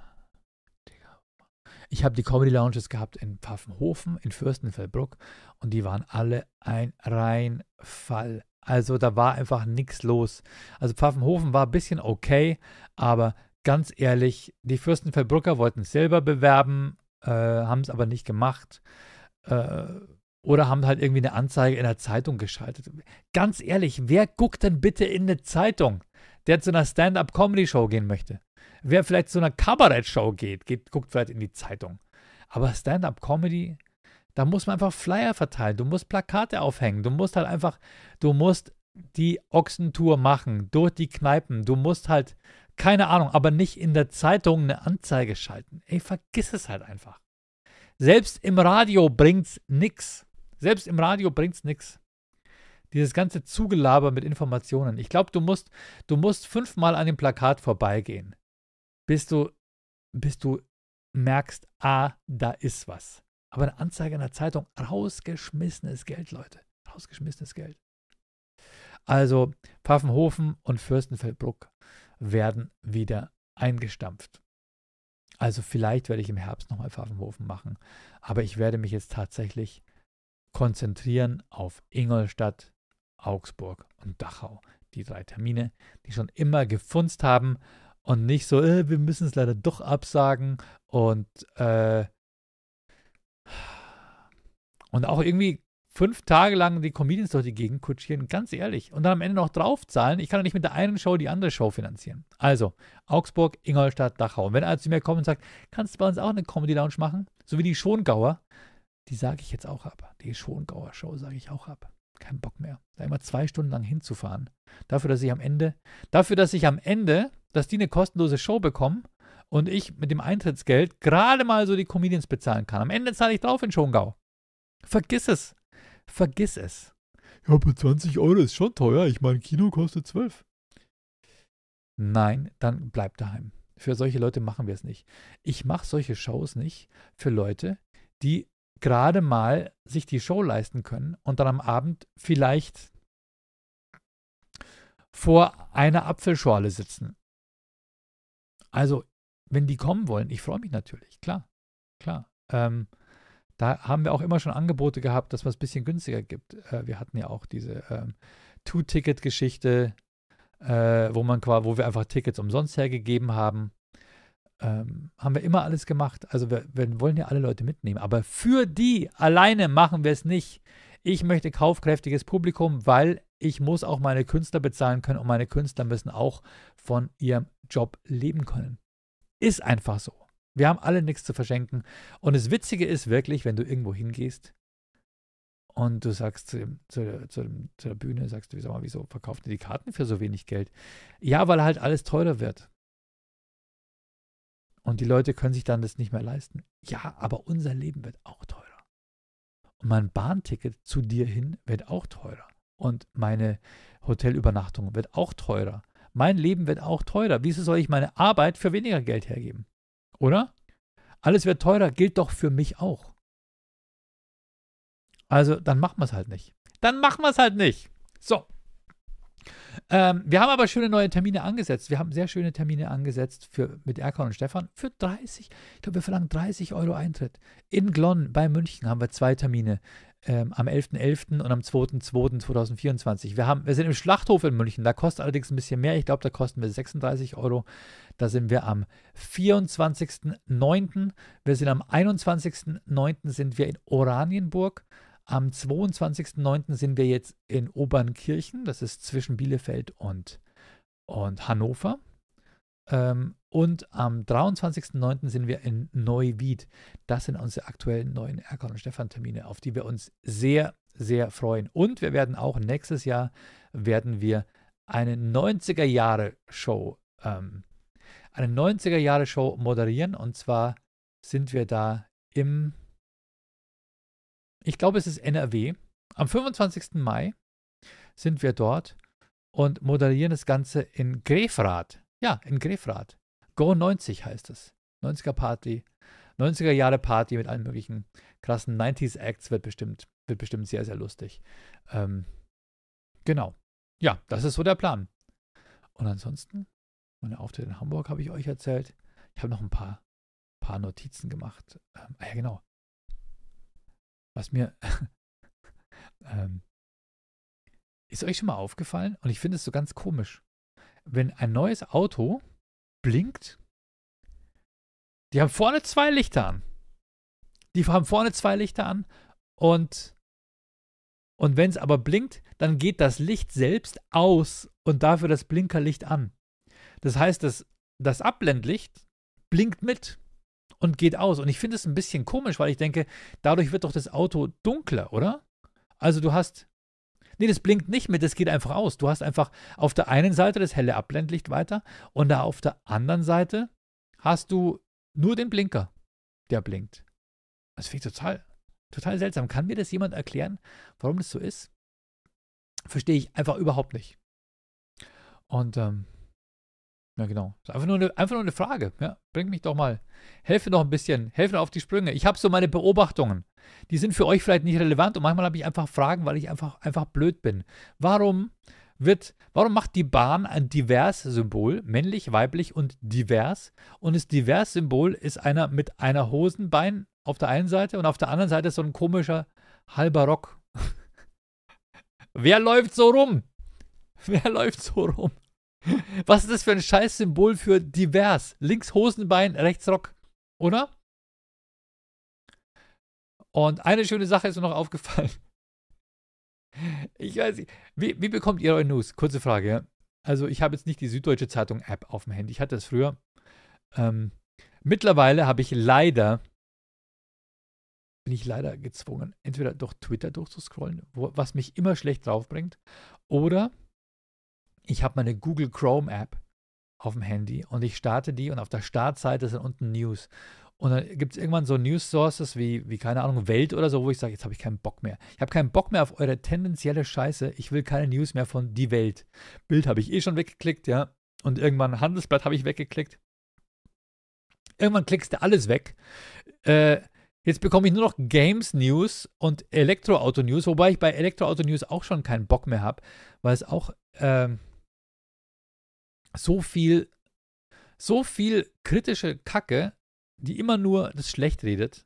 ich habe die Comedy Lounges gehabt in Pfaffenhofen, in Fürstenfeldbruck, und die waren alle ein Reinfall. Also da war einfach nichts los. Also Pfaffenhofen war ein bisschen okay, aber ganz ehrlich, die Fürstenfeldbrucker wollten es selber bewerben, äh, haben es aber nicht gemacht. Äh, oder haben halt irgendwie eine Anzeige in der Zeitung geschaltet. Ganz ehrlich, wer guckt denn bitte in eine Zeitung, der zu einer Stand-up-Comedy-Show gehen möchte? Wer vielleicht zu einer Kabarett-Show geht, geht, guckt vielleicht in die Zeitung. Aber Stand-up-Comedy, da muss man einfach Flyer verteilen. Du musst Plakate aufhängen. Du musst halt einfach, du musst die Ochsentour machen durch die Kneipen. Du musst halt, keine Ahnung, aber nicht in der Zeitung eine Anzeige schalten. Ey, vergiss es halt einfach. Selbst im Radio bringt's nix. Selbst im Radio bringt's nix. Dieses ganze Zugelaber mit Informationen. Ich glaube, du musst, du musst fünfmal an dem Plakat vorbeigehen, bis du, bis du merkst, ah, da ist was. Aber eine Anzeige in der Zeitung, rausgeschmissenes Geld, Leute. Rausgeschmissenes Geld. Also Pfaffenhofen und Fürstenfeldbruck werden wieder eingestampft. Also vielleicht werde ich im Herbst nochmal Pfaffenhofen machen. Aber ich werde mich jetzt tatsächlich konzentrieren auf Ingolstadt, Augsburg und Dachau. Die drei Termine, die schon immer gefunzt haben und nicht so, äh, wir müssen es leider doch absagen und äh, und auch irgendwie fünf Tage lang die Comedians durch die Gegend kutschieren, ganz ehrlich, und dann am Ende noch draufzahlen. Ich kann ja nicht mit der einen Show die andere Show finanzieren. Also, Augsburg, Ingolstadt, Dachau. Und wenn einer zu mir kommt und sagt, kannst du bei uns auch eine Comedy Lounge machen? So wie die Schongauer, die sage ich jetzt auch ab. Die Schongauer Show sage ich auch ab. Kein Bock mehr, da immer zwei Stunden lang hinzufahren. Dafür, dass ich am Ende, dafür, dass ich am Ende, dass die eine kostenlose Show bekommen und ich mit dem Eintrittsgeld gerade mal so die Comedians bezahlen kann. Am Ende zahle ich drauf in Schongau. Vergiss es. Vergiss es. Ja, aber zwanzig Euro ist schon teuer. Ich meine, Kino kostet zwölf. Nein, dann bleib daheim. Für solche Leute machen wir es nicht. Ich mache solche Shows nicht für Leute, die gerade mal sich die Show leisten können und dann am Abend vielleicht vor einer Apfelschorle sitzen. Also, wenn die kommen wollen, ich freue mich natürlich, klar, klar. Ähm, Da haben wir auch immer schon Angebote gehabt, dass man es ein bisschen günstiger gibt. Äh, wir hatten ja auch diese ähm, Two-Ticket-Geschichte, äh, wo man quasi, wo wir einfach Tickets umsonst hergegeben haben. Ähm, haben wir immer alles gemacht. Also wir, wir wollen ja alle Leute mitnehmen. Aber für die alleine machen wir es nicht. Ich möchte kaufkräftiges Publikum, weil ich muss auch meine Künstler bezahlen können und meine Künstler müssen auch von ihrem Job leben können. Ist einfach so. Wir haben alle nichts zu verschenken. Und das Witzige ist wirklich, wenn du irgendwo hingehst und du sagst zu, dem, zu, der, zu, dem, zu der Bühne, sagst du, sag mal, wieso verkauft ihr die Karten für so wenig Geld? Ja, weil halt alles teurer wird. Und die Leute können sich dann das nicht mehr leisten. Ja, aber unser Leben wird auch teurer. Und mein Bahnticket zu dir hin wird auch teurer. Und meine Hotelübernachtung wird auch teurer. Mein Leben wird auch teurer. Wieso soll ich meine Arbeit für weniger Geld hergeben? Oder? Alles wird teurer, gilt doch für mich auch. Also, dann machen wir es halt nicht. Dann machen wir es halt nicht. So. Ähm, wir haben aber schöne neue Termine angesetzt. Wir haben sehr schöne Termine angesetzt für, mit Erkan und Stefan für dreißig. Ich glaube, wir verlangen dreißig Euro Eintritt. In Glonn bei München haben wir zwei Termine. Ähm, am elften elften und am zweiten zweiten zweitausendvierundzwanzig. Wir, haben, wir sind im Schlachthof in München. Da kostet allerdings ein bisschen mehr. Ich glaube, da kosten wir sechsunddreißig Euro. Da sind wir am vierundzwanzigsten neunten Wir sind am einundzwanzigsten neunten sind wir in Oranienburg. Am zweiundzwanzigsten neunten sind wir jetzt in Obernkirchen. Das ist zwischen Bielefeld und, und Hannover. Ähm, und am dreiundzwanzigsten neunten sind wir in Neuwied. Das sind unsere aktuellen neuen Erkan und Stefan Termine, auf die wir uns sehr, sehr freuen. Und wir werden auch nächstes Jahr werden wir eine neunziger-Jahre-Show ähm, eine neunziger-Jahre-Show moderieren. Und zwar sind wir da im, ich glaube, es ist N R W. Am fünfundzwanzigsten Mai sind wir dort und moderieren das Ganze in Grefrath. Ja, in Grefrath. Go neunzig heißt es. neunziger-Party. neunziger-Jahre-Party mit allen möglichen krassen neunziger-Acts wird bestimmt, wird bestimmt sehr, sehr lustig. Ähm, genau. Ja, das ist so der Plan. Und ansonsten, meine Auftritte in Hamburg habe ich euch erzählt. Ich habe noch ein paar, paar Notizen gemacht. Ähm, ah ja, genau. Was mir ähm, ist euch schon mal aufgefallen? Und ich finde es so ganz komisch. Wenn ein neues Auto blinkt, die haben vorne zwei Lichter an. Die haben vorne zwei Lichter an und, und wenn es aber blinkt, dann geht das Licht selbst aus und dafür das Blinkerlicht an. Das heißt, das, das Abblendlicht blinkt mit und geht aus. Und ich finde es ein bisschen komisch, weil ich denke, dadurch wird doch das Auto dunkler, oder? Also du hast, nee, das blinkt nicht mit, das geht einfach aus. Du hast einfach auf der einen Seite das helle Abblendlicht weiter und da auf der anderen Seite hast du nur den Blinker, der blinkt. Das finde ich total, total seltsam. Kann mir das jemand erklären, warum das so ist? Verstehe ich einfach überhaupt nicht. Und, ähm, ja, genau. Ist einfach nur eine, einfach nur eine Frage. Ja, bring mich doch mal. Helfe noch ein bisschen. Helfe auf die Sprünge. Ich habe so meine Beobachtungen. Die sind für euch vielleicht nicht relevant und manchmal habe ich einfach Fragen, weil ich einfach, einfach blöd bin. Warum wird, warum macht die Bahn ein Divers-Symbol, männlich, weiblich und divers? Und das Divers-Symbol ist einer mit einer Hosenbein auf der einen Seite und auf der anderen Seite so ein komischer halber Rock. Wer läuft so rum? Wer läuft so rum? Was ist das für ein Scheiß-Symbol für divers? Links Hosenbein, rechts Rock, oder? Und eine schöne Sache ist mir noch aufgefallen. Ich weiß nicht, wie, wie bekommt ihr eure News? Kurze Frage, ja. Also ich habe jetzt nicht die Süddeutsche Zeitung-App auf dem Handy. Ich hatte das früher. Ähm, mittlerweile habe ich leider, bin ich leider gezwungen, entweder durch Twitter durchzuscrollen, wo, was mich immer schlecht draufbringt, oder ich habe meine Google Chrome App auf dem Handy und ich starte die und auf der Startseite sind unten News. Und dann gibt es irgendwann so News Sources wie, wie, keine Ahnung, Welt oder so, wo ich sage, jetzt habe ich keinen Bock mehr. Ich habe keinen Bock mehr auf eure tendenzielle Scheiße. Ich will keine News mehr von Die Welt. Bild habe ich eh schon weggeklickt, ja. Und irgendwann Handelsblatt habe ich weggeklickt. Irgendwann klickst du alles weg. Äh, jetzt bekomme ich nur noch Games News und Elektroauto News, wobei ich bei Elektroauto News auch schon keinen Bock mehr habe, weil es auch ähm, so viel, so viel kritische Kacke, die immer nur das schlecht redet,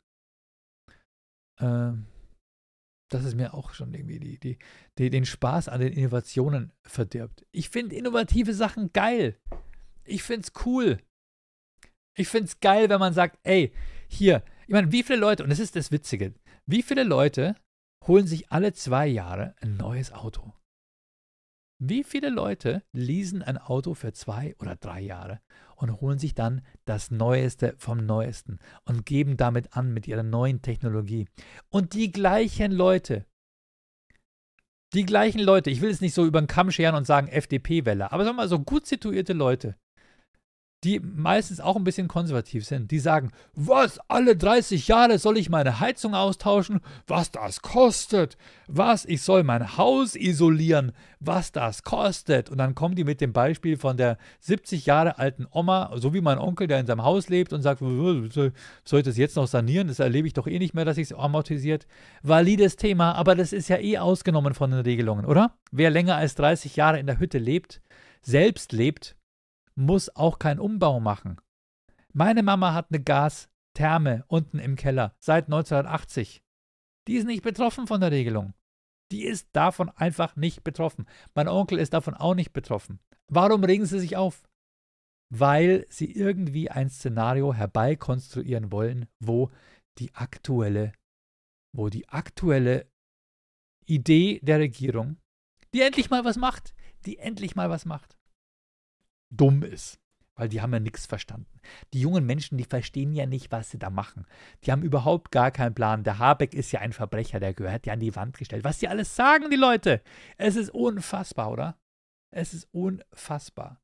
ähm, dass es mir auch schon irgendwie die, die, die, den Spaß an den Innovationen verdirbt. Ich finde innovative Sachen geil. Ich finde es cool. Ich finde es geil, wenn man sagt, ey, hier, ich meine, wie viele Leute, und das ist das Witzige, wie viele Leute holen sich alle zwei Jahre ein neues Auto? Wie viele Leute leasen ein Auto für zwei oder drei Jahre und holen sich dann das Neueste vom Neuesten und geben damit an mit ihrer neuen Technologie? Und die gleichen Leute, die gleichen Leute, ich will es nicht so über den Kamm scheren und sagen F D P-Wähler, aber sagen wir mal so gut situierte Leute, die meistens auch ein bisschen konservativ sind, die sagen, was, alle dreißig Jahre soll ich meine Heizung austauschen, was das kostet, was, ich soll mein Haus isolieren, was das kostet. Und dann kommen die mit dem Beispiel von der siebzig Jahre alten Oma, so wie mein Onkel, der in seinem Haus lebt und sagt, soll ich das jetzt noch sanieren, das erlebe ich doch eh nicht mehr, dass sich es amortisiert. Valides Thema, aber das ist ja eh ausgenommen von den Regelungen, oder? Wer länger als dreißig Jahre in der Hütte lebt, selbst lebt, muss auch keinen Umbau machen. Meine Mama hat eine Gastherme unten im Keller seit neunzehnhundertachtzig. Die ist nicht betroffen von der Regelung. Die ist davon einfach nicht betroffen. Mein Onkel ist davon auch nicht betroffen. Warum regen sie sich auf? Weil sie irgendwie ein Szenario herbeikonstruieren wollen, wo die aktuelle, wo die aktuelle Idee der Regierung, die endlich mal was macht, die endlich mal was macht, dumm ist. Weil die haben ja nichts verstanden. Die jungen Menschen, die verstehen ja nicht, was sie da machen. Die haben überhaupt gar keinen Plan. Der Habeck ist ja ein Verbrecher, der gehört ja an die Wand gestellt. Was die alles sagen, die Leute. Es ist unfassbar, oder? Es ist unfassbar.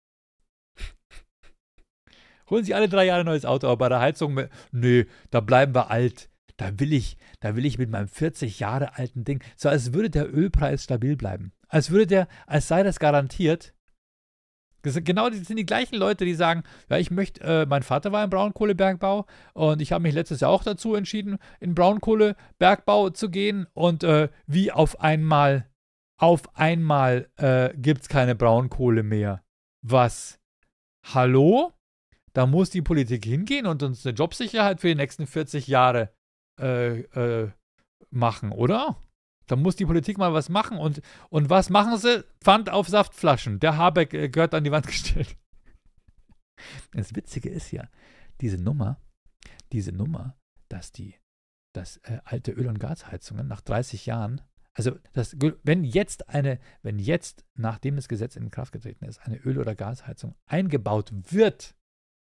Holen Sie alle drei Jahre ein neues Auto, aber bei der Heizung, nö, da bleiben wir alt. Da will ich, da will ich mit meinem vierzig Jahre alten Ding, so als würde der Ölpreis stabil bleiben. Als würde der, als sei das garantiert. Das sind genau, das sind die gleichen Leute, die sagen, ja, ich möchte, äh, mein Vater war im Braunkohlebergbau und ich habe mich letztes Jahr auch dazu entschieden, in Braunkohlebergbau zu gehen und äh, wie auf einmal, auf einmal äh, gibt es keine Braunkohle mehr. Was? Hallo? Da muss die Politik hingehen und uns eine Jobsicherheit für die nächsten vierzig Jahre äh, äh, machen, oder? Da muss die Politik mal was machen. Und, und was machen sie? Pfand auf Saftflaschen. Der Habeck äh, gehört an die Wand gestellt. Das Witzige ist ja, diese Nummer, diese Nummer, dass die, dass äh, alte Öl- und Gasheizungen nach dreißig Jahren, also das, wenn jetzt eine, wenn jetzt, nachdem das Gesetz in Kraft getreten ist, eine Öl- oder Gasheizung eingebaut wird,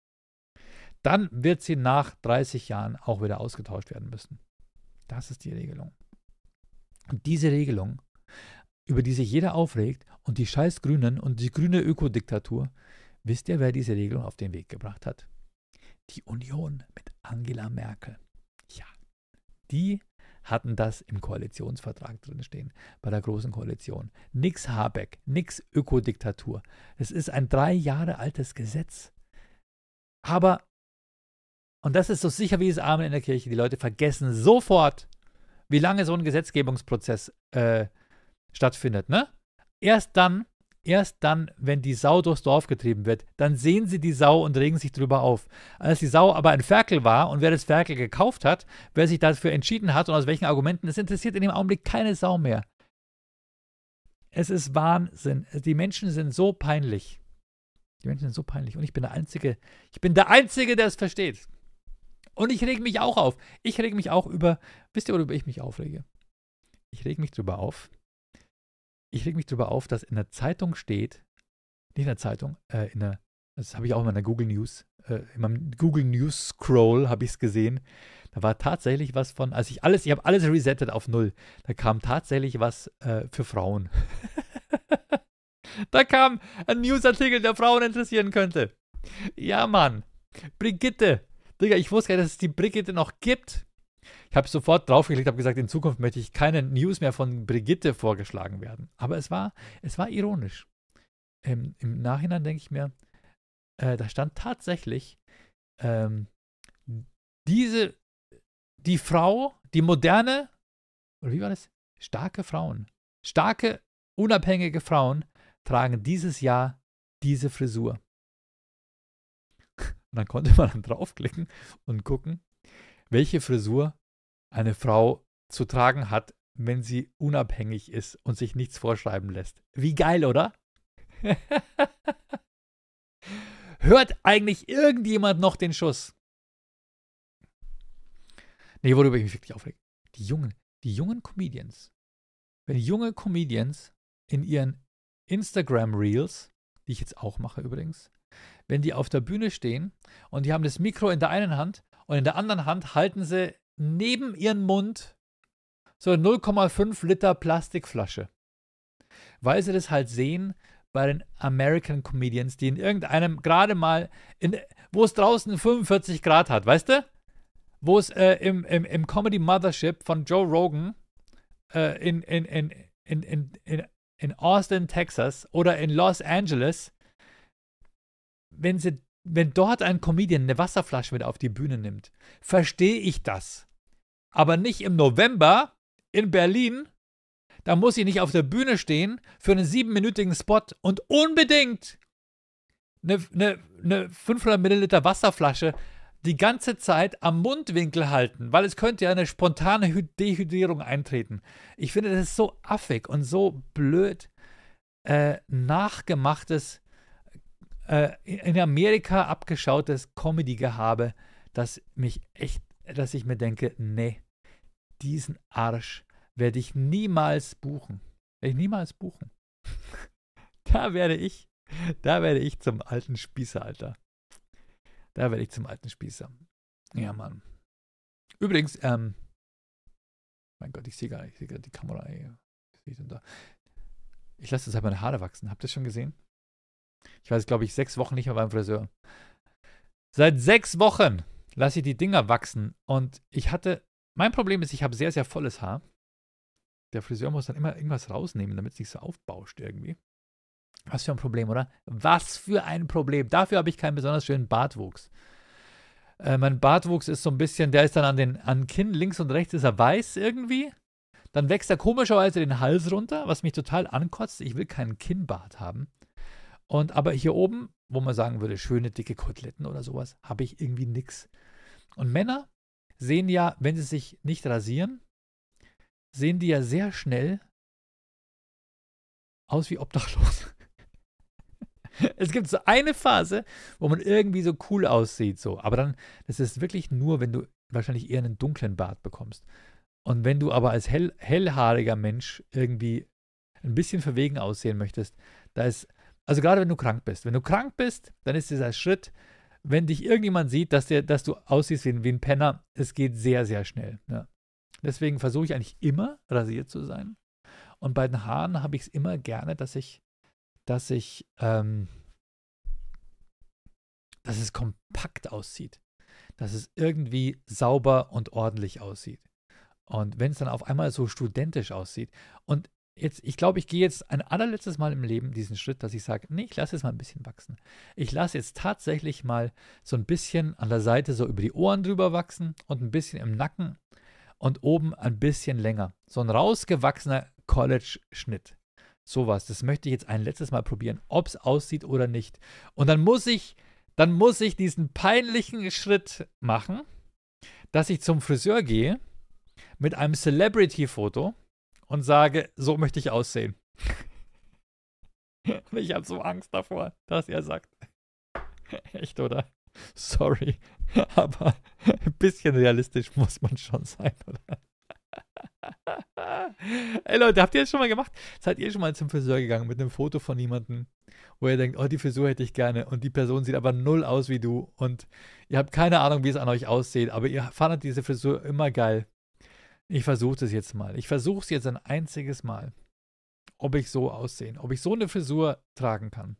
dann wird sie nach dreißig Jahren auch wieder ausgetauscht werden müssen. Das ist die Regelung. Und diese Regelung, über die sich jeder aufregt und die scheiß Grünen und die grüne Ökodiktatur, wisst ihr, wer diese Regelung auf den Weg gebracht hat? Die Union mit Angela Merkel. Ja, die hatten das im Koalitionsvertrag drin stehen, bei der Großen Koalition. Nix Habeck, nix Ökodiktatur. Es ist ein drei Jahre altes Gesetz. Aber, und das ist so sicher wie das Amen in der Kirche, die Leute vergessen sofort, wie lange so ein Gesetzgebungsprozess äh, stattfindet, ne? Erst dann, erst dann, wenn die Sau durchs Dorf getrieben wird, dann sehen sie die Sau und regen sich drüber auf. Als die Sau aber ein Ferkel war und wer das Ferkel gekauft hat, wer sich dafür entschieden hat und aus welchen Argumenten, das interessiert in dem Augenblick keine Sau mehr. Es ist Wahnsinn. Die Menschen sind so peinlich. Die Menschen sind so peinlich und ich bin der Einzige, ich bin der Einzige, der es versteht. Und ich rege mich auch auf. Ich rege mich auch über, wisst ihr, worüber ich mich aufrege? Ich rege mich drüber auf. Ich rege mich drüber auf, dass in der Zeitung steht, nicht in der Zeitung, äh, in der, das habe ich auch in meiner Google News, äh, in meinem Google News Scroll habe ich es gesehen. Da war tatsächlich was von, also ich alles, ich habe alles resettet auf null. Da kam tatsächlich was äh, für Frauen. Da kam ein Newsartikel, der Frauen interessieren könnte. Ja, Mann. Brigitte. Digga, ich wusste gar nicht, dass es die Brigitte noch gibt. Ich habe sofort draufgeklickt, habe gesagt, in Zukunft möchte ich keine News mehr von Brigitte vorgeschlagen werden. Aber es war, es war ironisch. Ähm, Im Nachhinein denke ich mir, äh, da stand tatsächlich ähm, diese, die Frau, die moderne, oder wie war das? Starke Frauen. Starke, unabhängige Frauen tragen dieses Jahr diese Frisur. Und dann konnte man dann draufklicken und gucken, welche Frisur eine Frau zu tragen hat, wenn sie unabhängig ist und sich nichts vorschreiben lässt. Wie geil, oder? Hört eigentlich irgendjemand noch den Schuss? Nee, worüber ich mich wirklich aufrege. Die jungen, die jungen Comedians. Wenn junge Comedians in ihren Instagram-Reels, die ich jetzt auch mache übrigens, wenn die auf der Bühne stehen und die haben das Mikro in der einen Hand und in der anderen Hand halten sie neben ihren Mund so eine null Komma fünf Liter Plastikflasche. Weil sie das halt sehen bei den American Comedians, die in irgendeinem gerade mal, in, wo es draußen fünfundvierzig Grad hat, weißt du? Wo es äh, im, im, im Comedy Mothership von Joe Rogan äh, in, in, in, in, in, in, in Austin, Texas oder in Los Angeles, wenn sie, wenn dort ein Comedian eine Wasserflasche mit auf die Bühne nimmt, verstehe ich das. Aber nicht im November in Berlin. Da muss ich nicht auf der Bühne stehen für einen siebenminütigen Spot und unbedingt eine, eine, eine fünfhundert Milliliter Wasserflasche die ganze Zeit am Mundwinkel halten, weil es könnte ja eine spontane Dehydrierung eintreten. Ich finde, das ist so affig und so blöd äh, nachgemachtes, äh, in Amerika abgeschautes Comedy-Gehabe, dass mich echt, dass ich mir denke, nee, diesen Arsch werde ich niemals buchen. Werde ich niemals buchen. Da werde ich, Da werde ich zum alten Spießer, Alter. Da werde ich zum alten Spießer. Ja, Mann. Übrigens, ähm, mein Gott, ich sehe gar nicht, ich sehe gerade die Kamera. Ey. Ich lasse jetzt halt meine Haare wachsen. Habt ihr das schon gesehen? Ich weiß, glaube ich, sechs Wochen nicht mehr beim Friseur. Seit sechs Wochen lasse ich die Dinger wachsen. Und ich hatte, mein Problem ist, ich habe sehr, sehr volles Haar. Der Friseur muss dann immer irgendwas rausnehmen, damit es nicht so aufbauscht irgendwie. Was für ein Problem, oder? Was für ein Problem. Dafür habe ich keinen besonders schönen Bartwuchs. Äh, mein Bartwuchs ist so ein bisschen, der ist dann an den an Kinn links und rechts ist er weiß irgendwie. Dann wächst er komischerweise den Hals runter, was mich total ankotzt. Ich will keinen Kinnbart haben. Und aber hier oben, wo man sagen würde, schöne dicke Koteletten oder sowas, habe ich irgendwie nix. Und Männer sehen ja, wenn sie sich nicht rasieren, sehen die ja sehr schnell aus wie obdachlos. Es gibt so eine Phase, wo man irgendwie so cool aussieht, so. Aber dann, das ist wirklich nur, wenn du wahrscheinlich eher einen dunklen Bart bekommst. Und wenn du aber als hell, hellhaariger Mensch irgendwie ein bisschen verwegen aussehen möchtest, da ist, also gerade wenn du krank bist, wenn du krank bist, dann ist dieser Schritt, wenn dich irgendjemand sieht, dass, der, dass du aussiehst wie ein, wie ein Penner, es geht sehr, sehr schnell. Ja. Deswegen versuche ich eigentlich immer, rasiert zu sein. Und bei den Haaren habe ich es immer gerne, dass ich, dass ich, ähm, dass es kompakt aussieht. Dass es irgendwie sauber und ordentlich aussieht. Und wenn es dann auf einmal so studentisch aussieht. Und jetzt, ich glaube, ich gehe jetzt ein allerletztes Mal im Leben diesen Schritt, dass ich sage, nee, ich lasse es mal ein bisschen wachsen. Ich lasse jetzt tatsächlich mal so ein bisschen an der Seite so über die Ohren drüber wachsen und ein bisschen im Nacken und oben ein bisschen länger. So ein rausgewachsener College-Schnitt. Sowas, das möchte ich jetzt ein letztes Mal probieren, ob es aussieht oder nicht. Und dann muss ich, dann muss ich diesen peinlichen Schritt machen, dass ich zum Friseur gehe mit einem Celebrity-Foto und sage, so möchte ich aussehen. Ich habe so Angst davor, dass er sagt, echt, oder? Sorry, aber ein bisschen realistisch muss man schon sein, oder? Ey Leute, habt ihr das schon mal gemacht? Seid ihr schon mal zum Friseur gegangen mit einem Foto von jemandem, wo ihr denkt, oh, die Frisur hätte ich gerne und die Person sieht aber null aus wie du und ihr habt keine Ahnung, wie es an euch aussieht, aber ihr fandet diese Frisur immer geil. Ich versuche es jetzt mal. Ich versuche es jetzt ein einziges Mal, ob ich so aussehe, ob ich so eine Frisur tragen kann.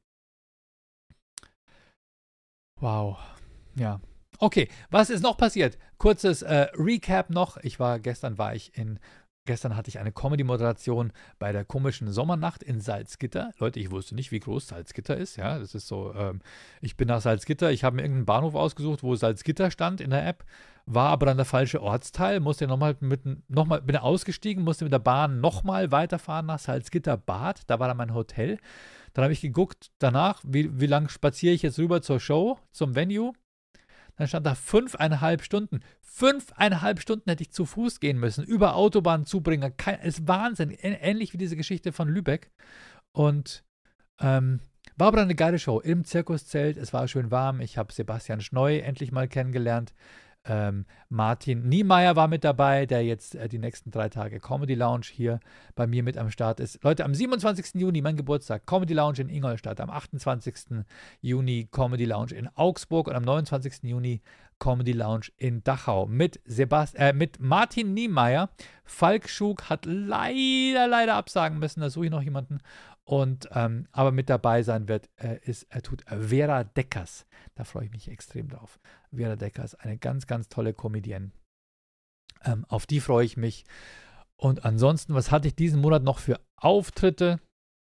Wow. Ja. Okay, was ist noch passiert? Kurzes äh, Recap noch. Ich war, gestern war ich in, gestern hatte ich eine Comedy-Moderation bei der komischen Sommernacht in Salzgitter. Leute, ich wusste nicht, wie groß Salzgitter ist. Ja, das ist so, ähm, ich bin nach Salzgitter, ich habe mir irgendeinen Bahnhof ausgesucht, wo Salzgitter stand in der App, war aber dann der falsche Ortsteil, musste nochmal mit, nochmal, bin ausgestiegen, musste mit der Bahn nochmal weiterfahren nach Salzgitter-Bad. Da war dann mein Hotel. Dann habe ich geguckt danach, wie, wie lange spaziere ich jetzt rüber zur Show, zum Venue. Dann stand da fünfeinhalb Stunden. Fünfeinhalb Stunden hätte ich zu Fuß gehen müssen, über Autobahnzubringer. Kein, ist Wahnsinn. Ähnlich wie diese Geschichte von Lübeck. Und ähm, war aber eine geile Show im Zirkuszelt. Es war schön warm. Ich habe Sebastian Schneu endlich mal kennengelernt. Ähm, Martin Niemeyer war mit dabei, der jetzt äh, die nächsten drei Tage Comedy Lounge hier bei mir mit am Start ist. Leute, am siebenundzwanzigsten Juni, mein Geburtstag, Comedy Lounge in Ingolstadt. Am achtundzwanzigsten Juni Comedy Lounge in Augsburg und am neunundzwanzigsten Juni Comedy Lounge in Dachau mit, Sebast äh, mit Martin Niemeyer. Falk Schug hat leider, leider absagen müssen. Da suche ich noch jemanden. Und ähm, aber mit dabei sein wird, äh, ist, er tut Vera Deckers. Da freue ich mich extrem drauf. Vera Deckers, eine ganz, ganz tolle Comedienne. Ähm, auf die freue ich mich. Und ansonsten, was hatte ich diesen Monat noch für Auftritte?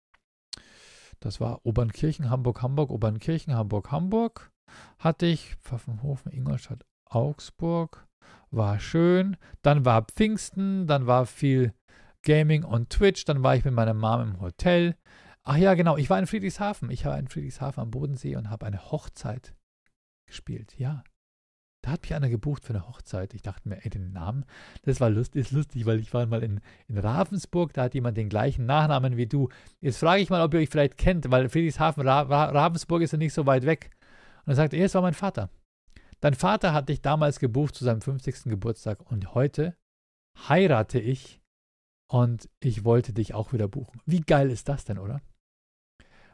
Das war Obernkirchen, Hamburg, Hamburg, Obernkirchen, Hamburg, Hamburg. Hatte ich Pfaffenhofen, Ingolstadt, Augsburg. War schön. Dann war Pfingsten, dann war viel Gaming und Twitch. Dann war ich mit meiner Mom im Hotel. Ach ja, genau. Ich war in Friedrichshafen. Ich war in Friedrichshafen am Bodensee und habe eine Hochzeit gespielt. Ja. Da hat mich einer gebucht für eine Hochzeit. Ich dachte mir, ey, den Namen, das war lustig, ist lustig, weil ich war mal in, in Ravensburg, da hat jemand den gleichen Nachnamen wie du. Jetzt frage ich mal, ob ihr euch vielleicht kennt, weil Friedrichshafen, Ra Ra Ravensburg ist ja nicht so weit weg. Und er sagte, er, es war mein Vater. Dein Vater hat dich damals gebucht zu seinem fünfzigsten Geburtstag und heute heirate ich und ich wollte dich auch wieder buchen. Wie geil ist das denn, oder?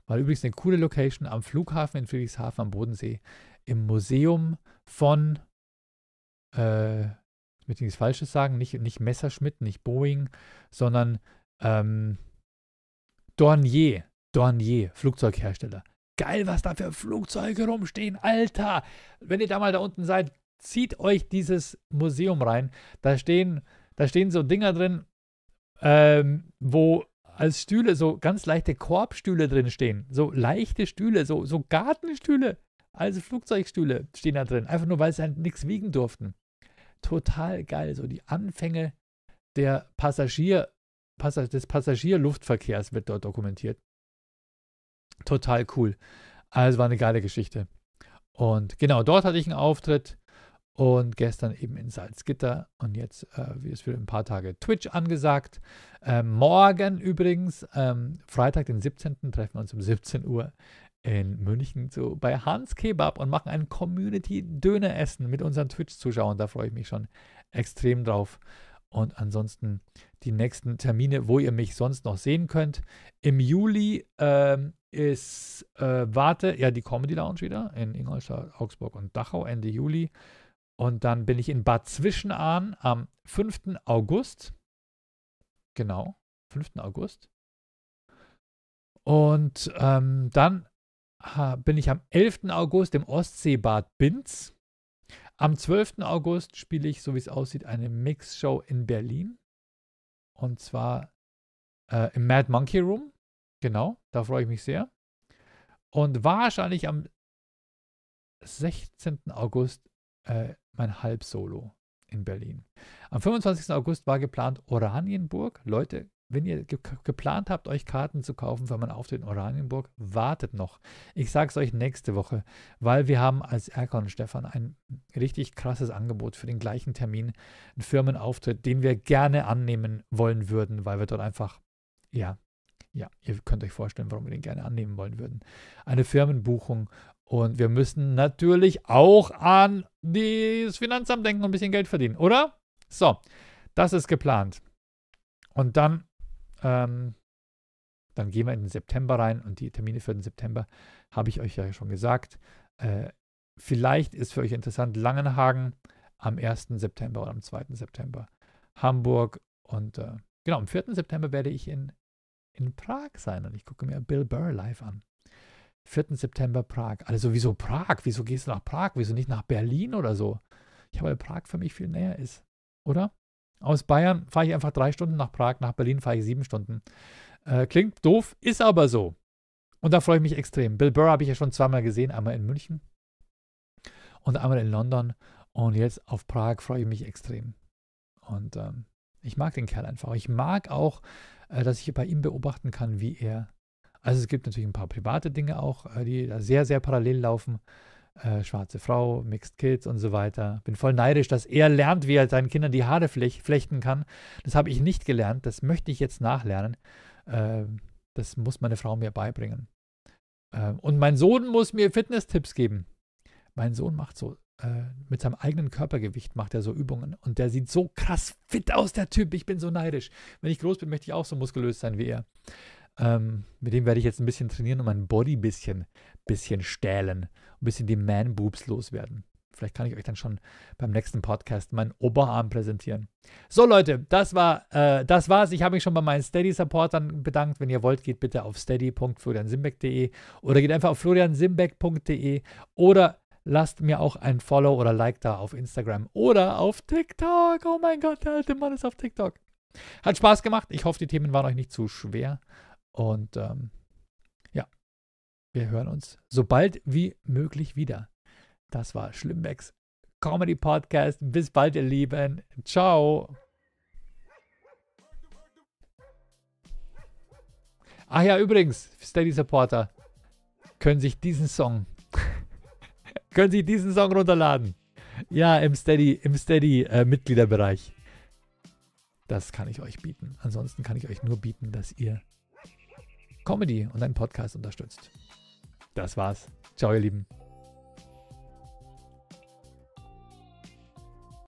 War übrigens eine coole Location am Flughafen in Friedrichshafen am Bodensee. Im Museum von, äh, ich möchte nichts Falsches sagen, nicht, nicht Messerschmitt, nicht Boeing, sondern ähm, Dornier. Dornier, Flugzeughersteller. Geil, was da für Flugzeuge rumstehen, Alter. Wenn ihr da mal da unten seid, zieht euch dieses Museum rein. Da stehen, da stehen so Dinger drin, ähm, wo als Stühle so ganz leichte Korbstühle drin stehen. So leichte Stühle, so, so Gartenstühle, also Flugzeugstühle stehen da drin. Einfach nur, weil sie halt nichts wiegen durften. Total geil. So die Anfänge der Passagier, Passag- des Passagierluftverkehrs wird dort dokumentiert. Total cool. Also war eine geile Geschichte. Und genau, dort hatte ich einen Auftritt und gestern eben in Salzgitter und jetzt äh, ist für ein paar Tage Twitch angesagt. Ähm, morgen übrigens, ähm, Freitag, den siebzehnten treffen wir uns um siebzehn Uhr in München zu, bei Hans Kebab und machen ein Community-Döner-Essen mit unseren Twitch-Zuschauern. Da freue ich mich schon extrem drauf. Und ansonsten die nächsten Termine, wo ihr mich sonst noch sehen könnt. Im Juli ähm, ist äh, Warte, ja, die Comedy Lounge wieder in Ingolstadt, Augsburg und Dachau Ende Juli. Und dann bin ich in Bad Zwischenahn am fünften August. Genau, fünften August. Und ähm, dann ha, bin ich am elften August im Ostseebad Binz. Am zwölften August spiele ich, so wie es aussieht, eine Mixshow in Berlin. Und zwar äh, im Mad Monkey Room. Genau, da freue ich mich sehr. Und wahrscheinlich am sechzehnten August äh, mein Halbsolo in Berlin. Am fünfundzwanzigsten August war geplant Oranienburg. Leute, wenn ihr ge geplant habt, euch Karten zu kaufen für meinen Auftritt in Oranienburg, wartet noch. Ich sage es euch nächste Woche, weil wir haben als Erkan und Stefan ein richtig krasses Angebot für den gleichen Termin, einen Firmenauftritt, den wir gerne annehmen wollen würden, weil wir dort einfach, ja, ja, ihr könnt euch vorstellen, warum wir den gerne annehmen wollen würden. Eine Firmenbuchung und wir müssen natürlich auch an das Finanzamt denken und ein bisschen Geld verdienen, oder? So, das ist geplant. Und dann Ähm, dann gehen wir in den September rein und die Termine für den September habe ich euch ja schon gesagt. Äh, vielleicht ist für euch interessant Langenhagen am ersten September oder am zweiten September. Hamburg und äh, genau, am vierten September werde ich in, in Prag sein und ich gucke mir Bill Burr live an. vierten September Prag. Also wieso Prag? Wieso gehst du nach Prag? Wieso nicht nach Berlin oder so? Ja, weil Prag für mich viel näher ist, oder? Aus Bayern fahre ich einfach drei Stunden nach Prag, nach Berlin fahre ich sieben Stunden. Äh, klingt doof, ist aber so. Und da freue ich mich extrem. Bill Burr habe ich ja schon zweimal gesehen, einmal in München und einmal in London. Und jetzt auf Prag freue ich mich extrem. Und ähm, ich mag den Kerl einfach. Ich mag auch, äh, dass ich bei ihm beobachten kann, wie er. Also es gibt natürlich ein paar private Dinge auch, äh, die da sehr, sehr parallel laufen. Äh, schwarze Frau, Mixed Kids und so weiter. Bin voll neidisch, dass er lernt, wie er seinen Kindern die Haare flech flechten kann. Das habe ich nicht gelernt. Das möchte ich jetzt nachlernen. Äh, das muss meine Frau mir beibringen. Äh, und mein Sohn muss mir Fitness-Tipps geben. Mein Sohn macht so, äh, mit seinem eigenen Körpergewicht macht er so Übungen. Und der sieht so krass fit aus, der Typ. Ich bin so neidisch. Wenn ich groß bin, möchte ich auch so muskulös sein wie er. Ähm, mit dem werde ich jetzt ein bisschen trainieren und mein Body ein bisschen, bisschen stählen. Ein bisschen die Man-Boobs loswerden. Vielleicht kann ich euch dann schon beim nächsten Podcast meinen Oberarm präsentieren. So Leute, das war äh, das war's. Ich habe mich schon bei meinen Steady-Supportern bedankt. Wenn ihr wollt, geht bitte auf steady punkt florian simbeck punkt de oder geht einfach auf florian simbeck punkt de oder lasst mir auch ein Follow oder Like da auf Instagram oder auf TikTok. Oh mein Gott, der alte Mann ist auf TikTok. Hat Spaß gemacht. Ich hoffe, die Themen waren euch nicht zu schwer. Und ähm, ja, wir hören uns so bald wie möglich wieder. Das war Schlimmbecks Comedy Podcast. Bis bald, ihr Lieben. Ciao. Ach ja, übrigens, Steady Supporter können sich diesen Song können sich diesen Song runterladen. Ja, im Steady, im Steady äh, Mitgliederbereich. Das kann ich euch bieten. Ansonsten kann ich euch nur bieten, dass ihr Comedy und einen Podcast unterstützt. Das war's. Ciao, ihr Lieben.